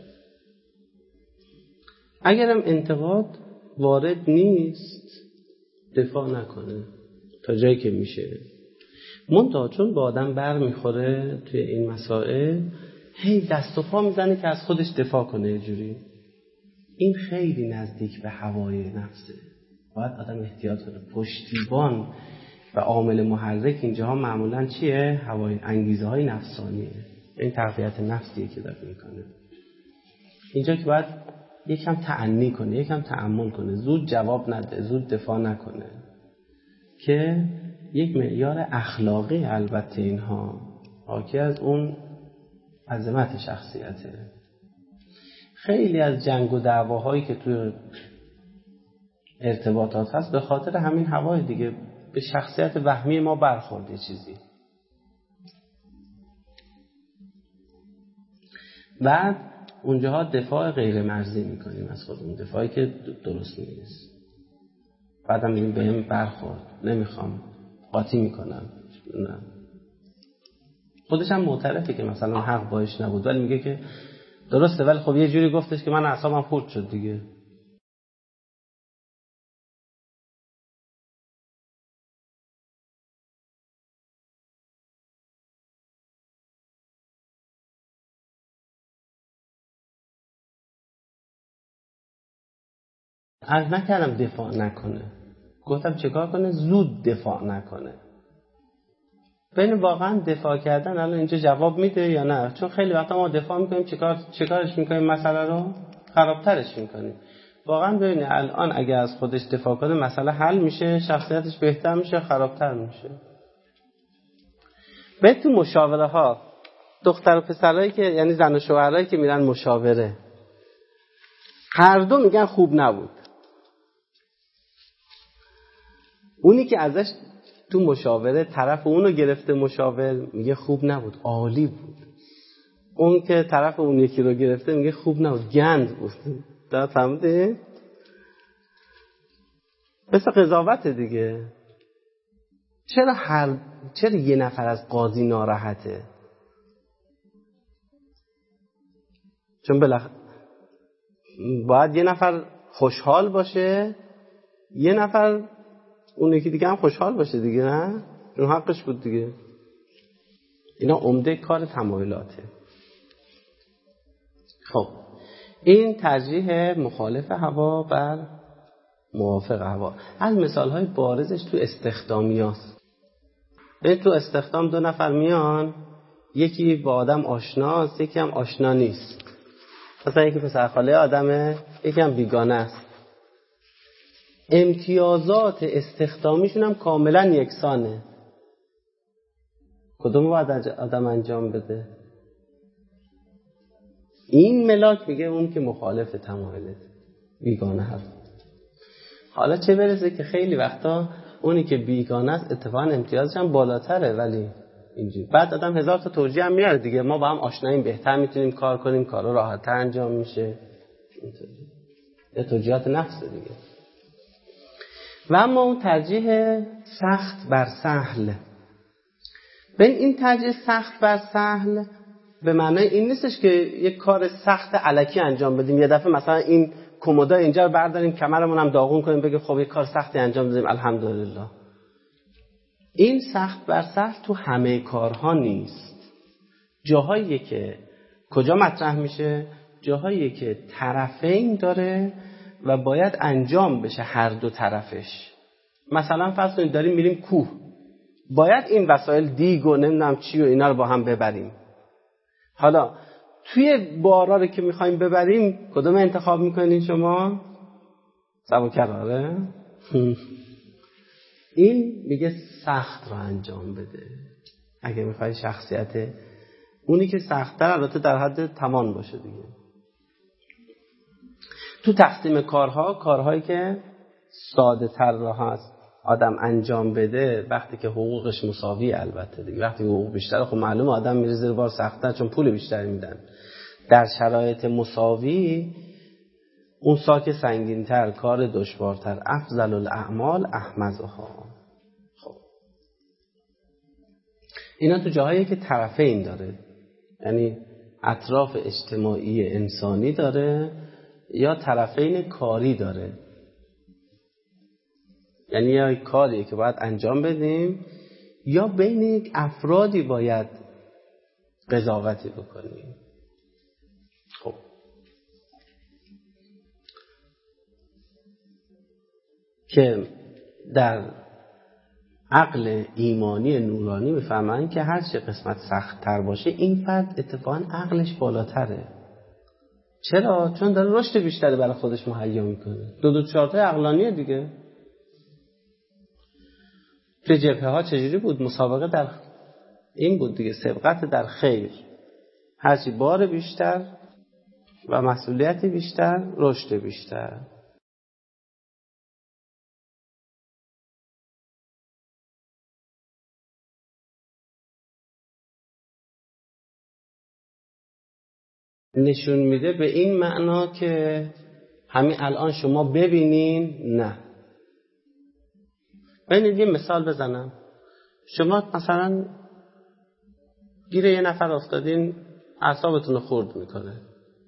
اگرم انتقاد وارد نیست دفاع نکنه تا جایی که میشه. منتها چون با آدم بر میخوره توی این مسائل، هی دست و پا میزنه که از خودش دفاع کنه یه جوری. این خیلی نزدیک به هوای نفسه. باید آدم احتیاط کنه. پشتیبان و عامل محرک اینجاها معمولا چیه؟ هوای، انگیزه های نفسانیه. این تقویت نفسیه که داره میکنه. اینجا که باید یکم تأنی کنه، یکم تأمل کنه، زود جواب نده، زود دفاع نکنه، که یک معیار اخلاقی البته اینها حاکی از اون عظمت شخصیته. خیلی از جنگ و دعواهایی که توی ارتباطات هست به خاطر همین هوای دیگه، به شخصیت وهمی ما برخورده چیزی. بعد اونجاها دفاع غیر مرزی میکنیم از خودمون، دفاعی که درست نیست. بعدم میگیم بهم برخورد، نمیخوام، قاطی میکنم. نه، خودش هم معترفه که مثلا حق باش نبود، ولی میگه که درسته، ولی خب یه جوری گفتش که من اعصابم خورد شد دیگه. عرض نکردم دفاع نکنه، گفتم چیکار کنه؟ زود دفاع نکنه. ببین واقعا دفاع کردن الان اینجا جواب میده یا نه؟ چون خیلی وقتا ما دفاع میکنیم چیکارش میکنیم؟ مسئله رو خرابترش میکنیم. واقعا ببین الان اگه از خودش دفاع کنه مسئله حل میشه، شخصیتش بهتر میشه، خرابتر میشه. به تو مشاوره ها دختر و پسرایی که یعنی زن و شوهرایی که میرن مشاوره، هر دو میگن خوب نبود. اونی که ازش تو مشاوره طرف اونو گرفته مشاور میگه خوب نبود، عالی بود. اون که طرف اون یکی رو گرفته میگه خوب نبود، گند بود. دا فهمده؟ مثل قضاوت دیگه. چرا یه نفر از قاضی ناراحته؟ چون باید یه نفر خوشحال باشه، یه نفر اون یکی دیگه هم خوشحال باشه دیگه، نه؟ اون حقش بود دیگه. اینا عمده کار تمایلاته. خب این ترجیح مخالف هوا بر موافق هوا. از مثالهای بارزش تو استخدامیاست. تو استخدام دو نفر میان، یکی با آدم آشناست، یکی هم آشنا نیست. مثلا یکی پسرخاله آدمه، یکی هم بیگانه است. امتیازات استخدامیشون هم کاملا یکسانه. کدوم باید آدم انجام بده؟ این ملاک میگه اون که مخالف تمایلت، بیگانه هست. حالا چه برسه که خیلی وقتا اونی که بیگانه است اتفاقا امتیازش هم بالاتره، ولی اینجوری بعد آدم هزار تا توجیه هم میاره دیگه، ما با هم آشناییم، بهتر میتونیم کار کنیم، کارا راحت‌تر انجام میشه. یه توجیهات نفس دیگه. و اما اون ترجیح سخت بر سهل. ببین این ترجیح سخت بر سهل به معنای این نیستش که یک کار سخت الکی انجام بدیم، یه دفعه مثلا این کمودا اینجا رو برداریم کمرمون هم داغون کنیم بگیم خب یک کار سختی انجام دادیم الحمدلله. این سخت بر سهل تو همه کارها نیست. جاهایی که کجا مطرح میشه؟ جاهایی که طرفین داره و باید انجام بشه هر دو طرفش. مثلا فرض کنید داریم میریم کوه، باید این وسایل دیگ و نمیدونم چی و اینا رو با هم ببریم. حالا توی بارا رو که میخوایم ببریم کدوم انتخاب میکنین شما؟ سبک‌تره؟ این میگه سخت رو انجام بده. اگه میخوای شخصیت اونی که سخت‌تر، البته در حد توان باشه دیگه. تو تقسیم کارهایی که ساده تر رو هست آدم انجام بده وقتی که حقوقش مساوی، البته دیگه وقتی حقوق بیشتره خب معلومه آدم میره زیر بار سخت‌تر چون پول بیشتری میدن. در شرایط مساوی اون ساک سنگین‌تر، کار دشوارتر، افضل الاعمال احمزها. خب اینا تو جاهایی که طرفین داره، یعنی اطراف اجتماعی انسانی داره یا طرفین کاری داره، یعنی یا کاری که باید انجام بدیم یا بین یک افرادی باید قضاوتی بکنیم. خب که در عقل ایمانی نورانی میفهمن که هر چه قسمت سخت تر باشه این فرد اتفاقا عقلش بالاتره. چرا؟ چون داره رشد بیشتری برای خودش مهیا میکنه. 2-4 تا عقلانیه دیگه. به جبهه ها چجوری بود؟ مسابقه در این بود دیگه، سبقت در خیر. هرچی بار بیشتر و مسئولیت بیشتر، رشد بیشتر. نشون میده به این معنا که همین الان شما ببینین نه. ببینید یه مثال بزنم. شما مثلا گیر یه نفر افتادین اعصابتون رو خورد میکنه،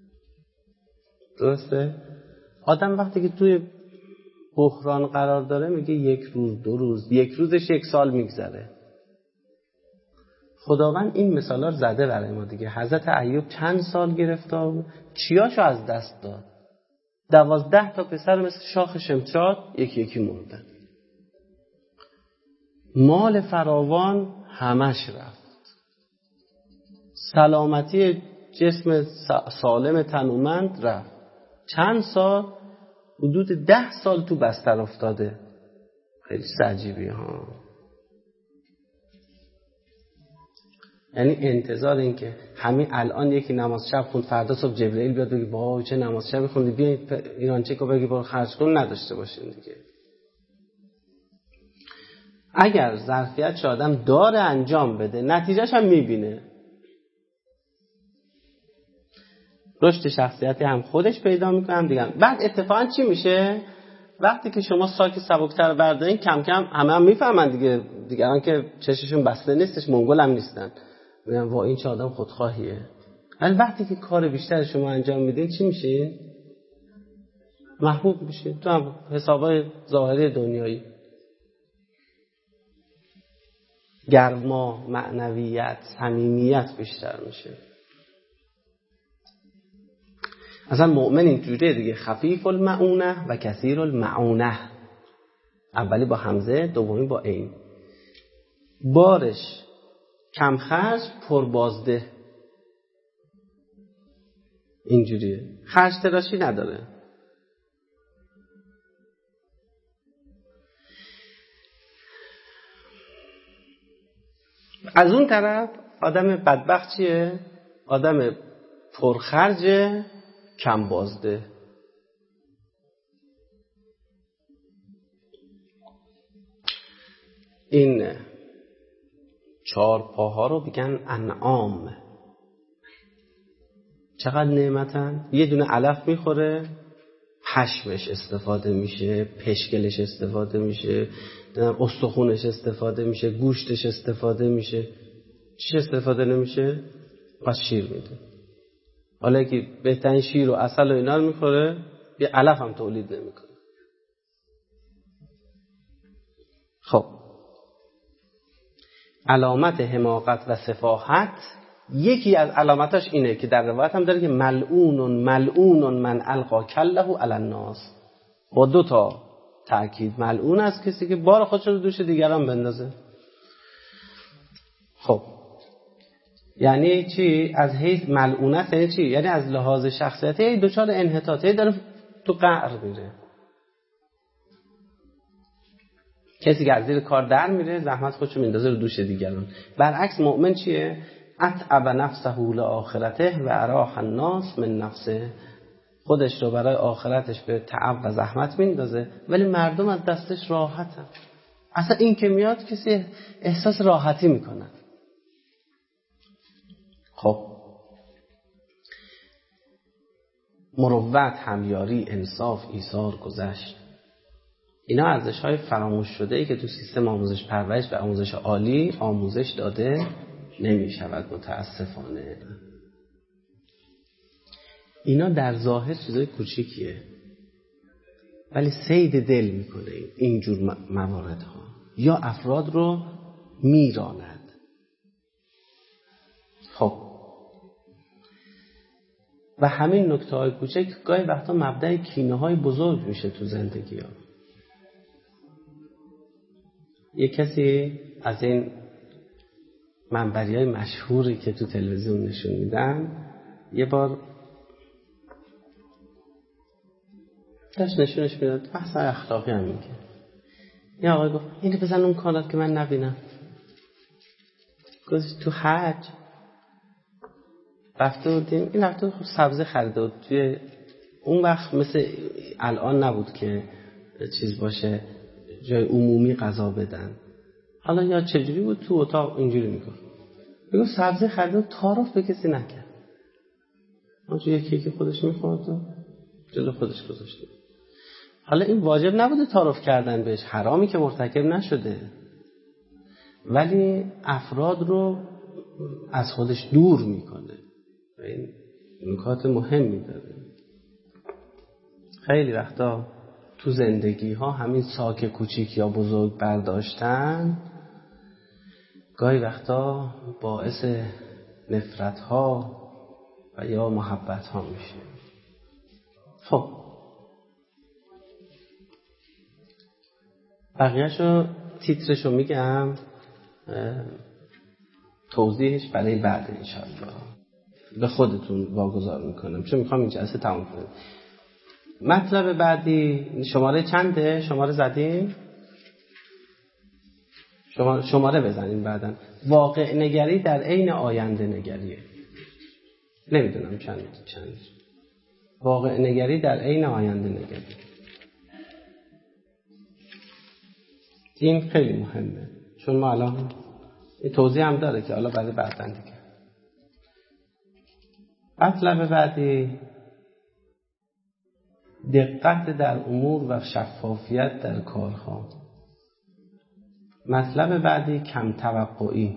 درسته؟ آدم وقتی که توی بحران قرار داره میگه 1 روز 2 روز، 1 روزش 1 سال میگذره. خداوند این مثالا رو زده برای ما دیگه. حضرت ایوب چند سال گرفتار، چیاشو از دست داد. 12 تا پسر مثل شاخ شمشاد یکی یکی مردن. مال فراوان همش رفت. سلامتی جسم سالم تنومند رفت. چند سال؟ حدود 10 سال تو بستر افتاده. خیلی عجیبی ها. یعنی انتظار این که همین الان یکی نماز شب خوند فردا صبح جبرئیل بیاد بگه وای چه نماز شب خوندی بیا ایرانچه کو بگی برو خرج کن نداشته باشین دیگه. اگر ظرفیت آدم داره انجام بده نتیجهش هم میبینه. رشد شخصیتی هم خودش پیدا میکنه هم دیگه. بعد اتفاقا چی میشه؟ وقتی که شما ساک سبکتر بردارین کم کم هم میفهمن دیگه. دیگران که چششون بسته نیستش، منگول هم نیستن، میگن وا این چه آدم خودخواهیه. ولی وقتی که کار بیشتر شما انجام میدین چی میشین؟ محبوب میشین تو حسابای ظاهری دنیایی. گرما، معنویت، صمیمیت بیشتر میشه. اصلا مؤمن اینجوریه دیگه، خفیف المعونه و کثیر المعونه. اولی با همزه، دومی با عین. بارش کم خرج، پر بازده. اینجوریه، خرج تراشی نداره. از اون طرف آدم بدبخت چیه؟ آدم پرخرج، کم بازده. این 4 پاها رو بگن انعام. چقدر نعمتن؟ یه دونه علف میخوره، پشمش استفاده میشه، پشکلش استفاده میشه، استخونش استفاده میشه، گوشتش استفاده میشه. چیش استفاده نمیشه؟ پس شیر میده. حالا که بهترین شیر و عسل و اینا رو میخوره، یه علف هم تولید نمیکنه. خب علامت حماقت و سفاهت، یکی از علامتاش اینه که در روایت هم داره که ملعون من القا کله علی الناس، با 2 تا تأکید. ملعون است کسی که بار خودش رو دوش دیگران بندازه. خب یعنی چی؟ از حیث ملعونت یعنی چی؟ یعنی از لحاظ شخصیتی دچار انحطاطی داره، تو قعر میره. کسی که از زیر کار در میره، زحمت خودشو میندازه رو دوش دیگران. برعکس مؤمن چیه؟ اتعب نفسه لآخرته و اراح الناس من نفسه، خودش رو برای آخرتش به تعب و زحمت میندازه ولی مردم از دستش راحتن. اصلا این که میاد کسی احساس راحتی میکنه. خب مروت، همیاری، انصاف، ایثار، گذشت، اینا ارزش‌های فراموش شده ای که تو سیستم آموزش پرورش و آموزش عالی آموزش داده نمی‌شود متاسفانه. اینا در ظاهر چیزای کوچیکیه ولی صید دل میکنه اینجور مواردها، یا افراد رو میراند. خب و همین نکته‌های کوچک گاهی وقتا مبدأ کینه‌های بزرگ میشه تو زندگی‌ها. یک کسی از این منبری‌های مشهوری که تو تلویزیون نشون میدن یه بار داشت نشونش میداد، بحث اخلاقی هم میگه. یه آقای گفت اینو بزن اون کانال که من نبینم. گفت تو حج رفته بودیم، این رفته بود سبزی خریده بود. توی اون وقت مثل الان نبود که چیز باشه جای عمومی غذا بدن. حالا یا چجوری بود تو اتاق اینجوری میگفت سبزی خریده بود، تعارف به کسی نکرد. اونجا یکی که خودش میخورد و جلو خودش گذاشته. حالا این واجب نبوده تعارف کردن بهش، حرامی که مرتکب نشده، ولی افراد رو از خودش دور میکنه. این نکات مهمی داره. خیلی وقتا تو زندگی ها همین ساک کوچیک یا بزرگ برداشتن گاهی وقتا باعث نفرت ها و یا محبت ها میشه. خب بقیه‌شو تیترشو میگم، توضیحش برای بعد انشاءالله به خودتون واگذار میکنم چون میخوام این جلسه تموم کنم. مطلب بعدی شماره چنده؟ شماره زدیم؟ شماره بزنیم بعداً. واقع نگری در عین آینده نگریه. نمیدونم چند. واقع نگری در عین آینده نگری. این خیلی مهمه چون ما الان این توضیح هم داره که حالا برای بعداً دیگه. مطلب بعدی دقت در امور و شفافیت در کارها. مطلب بعدی کم توقعی.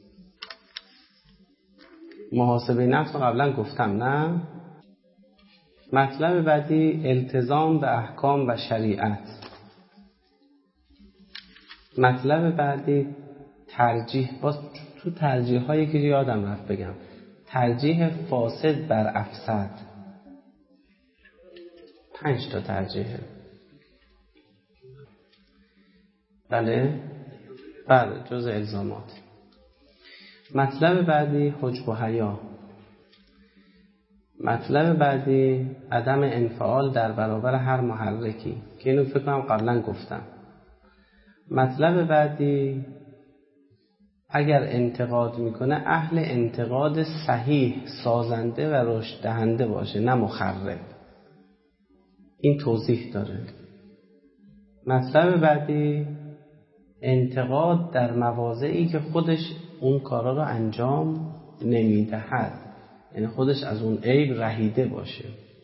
محاسبه نفس رو قبلا گفتم نه؟ مطلب بعدی التزام به احکام و شریعت. مطلب بعدی ترجیح. باز تو ترجیح هایی که یادم رفت بگم، ترجیح فاسد بر افسد. 5 تا ترجیحه. بله جز الزامات. مطلب بعدی حجب و حیا. مطلب بعدی عدم انفعال در برابر هر محرکی که اینو فکر کنم قبلا گفتم. مطلب بعدی اگر انتقاد میکنه اهل انتقاد صحیح، سازنده و رشد دهنده باشه، نه مخرب. این توضیح داره. مطلب بعدی انتقاد در مواضعی که خودش اون کارا رو انجام نمیدهد، یعنی خودش از اون عیب رهیده باشه.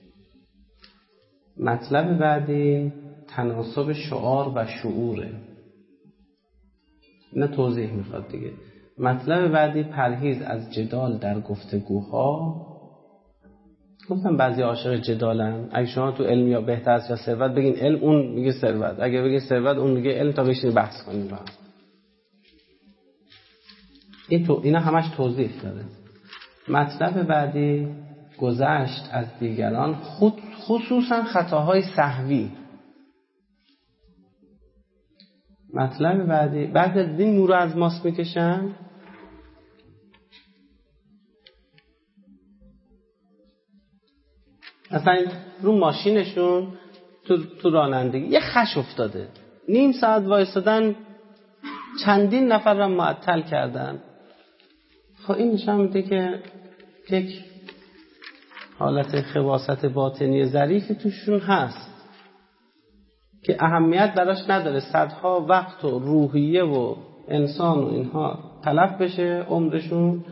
مطلب بعدی تناسب شعار و شعوره. نه توضیح میخواد دیگه. مطلب بعدی پرهیز از جدال در گفتگوها. گفتم بعضی عاشق جدالن. اگه شما تو علم یا بهتر است یا ثروت بگین علم، اون میگه ثروت. اگه بگین ثروت، اون میگه علم، تا بشین بحث کنیم با هم. اینا همش توضیح داره. مطلب بعدی گذشت از دیگران، خصوصا خطاهای سهوی. مطلب بعدی بعد از این مو رو از ماست میکشن. مثلا رو ماشینشون تو رانندگی یه خش افتاده، نیم ساعت وایسادن، چندین نفر را معطل کردن. خب این نشان میده که یک حالت خباثت باطنی ظریفی توشون هست که اهمیت براش نداره صدها وقت و روحیه و انسان و اینها تلف بشه عمرشون،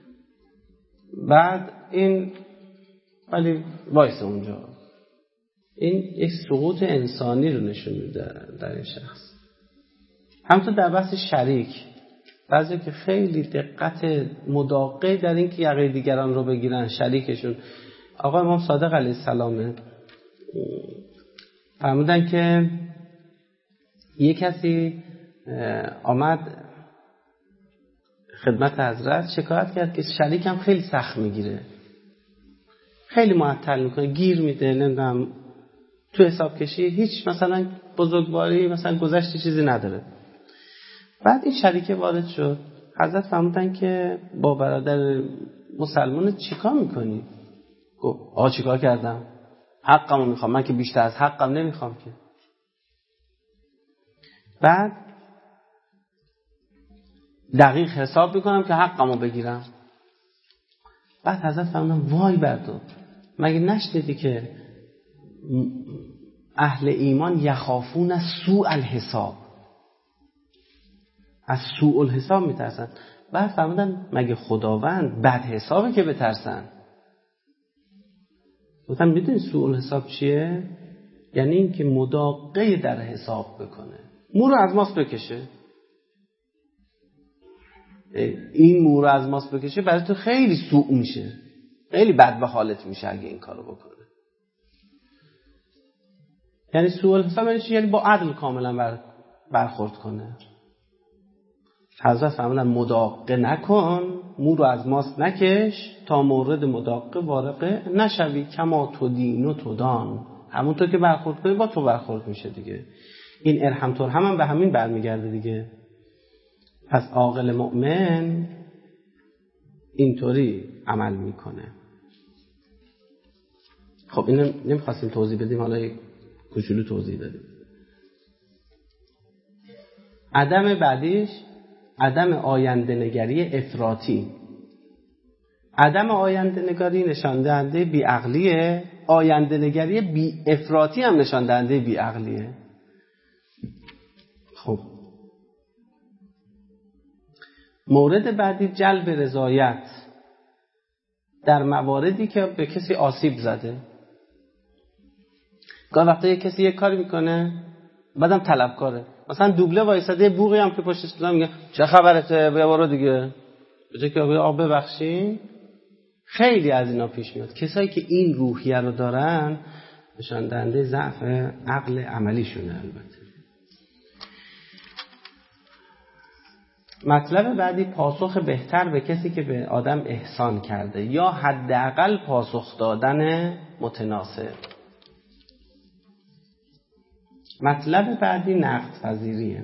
بعد این ولی وایس اونجا. این یک سقوط انسانی رو نشون میده در این شخص. همونطور در بحث شریک، بعضی که خیلی دقت مداقع در این که یقه دیگران رو بگیرن، شریکشون. آقا امام صادق علیه السلام فرمودن که یه کسی آمد خدمت حضرت شکایت کرد که شریکم خیلی سخت میگیره، خیلی معطل میکنه، گیر میده، نمیدونم تو حساب کشی هیچ مثلا بزرگواری مثلا گذشتی چیزی نداره. بعد این شریک وارد شد، حضرت فرمودن که با برادر مسلمان چیکار میکنی؟ گفت چیکار کردم؟ حقمو میخوام، من که بیشتر از حقم نمیخوام که. بعد دقیق حساب میکنم که حقمو بگیرم. بعد حضرت فرمودن وای بر تو، مگه نشنیدی که اهل ایمان یخافون از سوء الحساب، از سوء الحساب میترسن. بعد فرمودن مگه خداوند بد حسابه که بترسن؟ گفتم میدونی سوء الحساب چیه؟ یعنی این که مداقه در حساب بکنه، مو رو از ماست بکشه. این مو رو از ماست بکشه برای تو خیلی سوء میشه، خیلی بد به حالت میشه اگه این کارو بکنه. یعنی سوء الحساب یعنی با عدل کاملا برخورد کنه. حضرت فرمودن مداقه نکن، مو رو از ماست نکش تا مورد مداقه واقع نشوی، کما تدین و تدان، همونطور که برخورد کنی با تو برخورد میشه دیگه. این ارحم ترحم هم به همین برمیگرده دیگه. پس عاقل مؤمن اینطوری عمل میکنه. خب اینو نمیخواستیم توضیح بدیم، حالا یک کوچولو توضیح دادیم. عدم بعدیش عدم آینده نگری افراطی. عدم آینده نگری نشان دهنده بی‌عقلیه، آینده نگری بی افراطی هم نشان دهنده بی‌عقلیه. خب مورد بعدی جلب رضایت در مواردی که به کسی آسیب زده. گاهی وقتا کسی یک کاری میکنه بعدم طلبکاره، مثلا دوبله وایساده، بوقی هم که پشتش میزنه میگه چه خبرته، بیا برو دیگه، به جای که آقا ببخشین. خیلی از اینا پیش میاد. کسایی که این روحیه رو دارن نشان دهنده ضعف عقل عملیشونه. البته مطلب بعدی پاسخ بهتر به کسی که به آدم احسان کرده، یا حداقل پاسخ دادن متناسب. مطلب بعدی نقد پذیریه.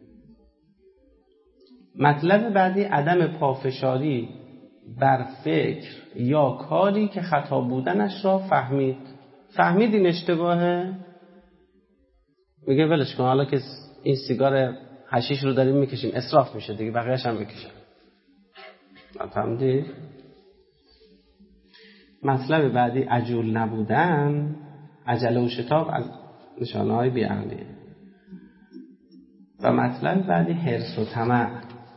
مطلب بعدی عدم پافشاری بر فکر یا کاری که خطا بودنش را فهمید این اشتباهه، میگه ولش کن، حالا که این سیگار حشیش رو داریم میکشیم اسراف میشه دیگه، بقیه‌اش هم بکشم. فهمیدی؟ مطلب بعدی عجول نبودن، عجله و شتاب از نشانه‌های بی‌عقلیه. و مطلب بعدی حرص و طمع.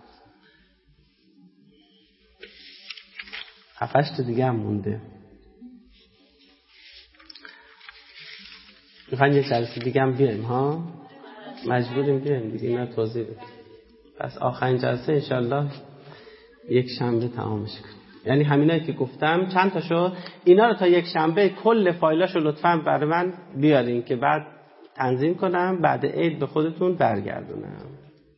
7-8 دیگه هم مونده. میخواین یه جلسه دیگه هم بیایم ها؟ مجبوریم بیایم دیگه، اینا توضیح بدیم. پس آخرین جلسه انشالله یک شنبه تمامش کنیم. یعنی همینایی که گفتم چند تاشو اینا رو تا یک شنبه کل فایلاشو لطفاً برای من بیارین که بعد تنظیم کنم، بعد عید به خودتون برگردونم.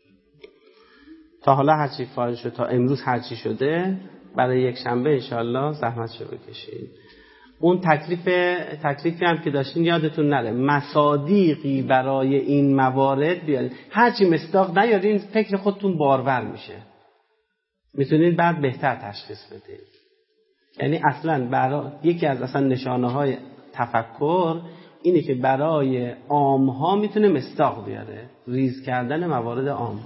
تا حالا هرچی فایل شد، تا امروز هرچی شده، برای یک شنبه انشالله زحمتشو بکشید. اون تکلیفی هم که داشتین یادتون نره، مصادیقی برای این موارد بیارید. هرچی مصداق نیارین فکر خودتون بارور میشه، میتونید بعد بهتر تشخیص بدید. یعنی اصلا یکی از اصلا نشانه های تفکر اینه که برای عامها میتونه مصداق بیاره، ریز کردن موارد عام.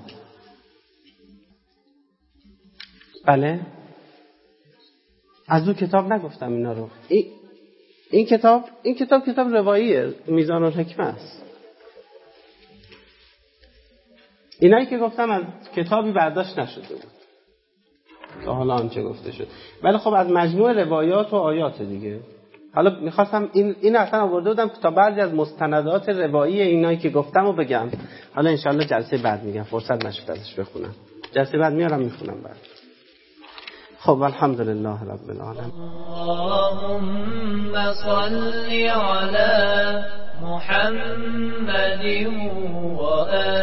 بله از اون کتاب نگفتم اینا رو. این کتاب رواییه، میزان الحکمه است. اینایی که گفتم از کتابی برداشت نشده بود تا حالا آنچه گفته شد، ولی خب از مجموع روایات و آیات دیگه. حالا میخواستم این اصلا آورده بودم تا بعضی از مستندات روایی اینایی که گفتم رو بگم. حالا انشالله جلسه بعد میگم، فرصت نشد ازش بخونم. جلسه بعد میارم میخونم بعد. خب الحمدلله رب العالمین. اللهم صل على محمد و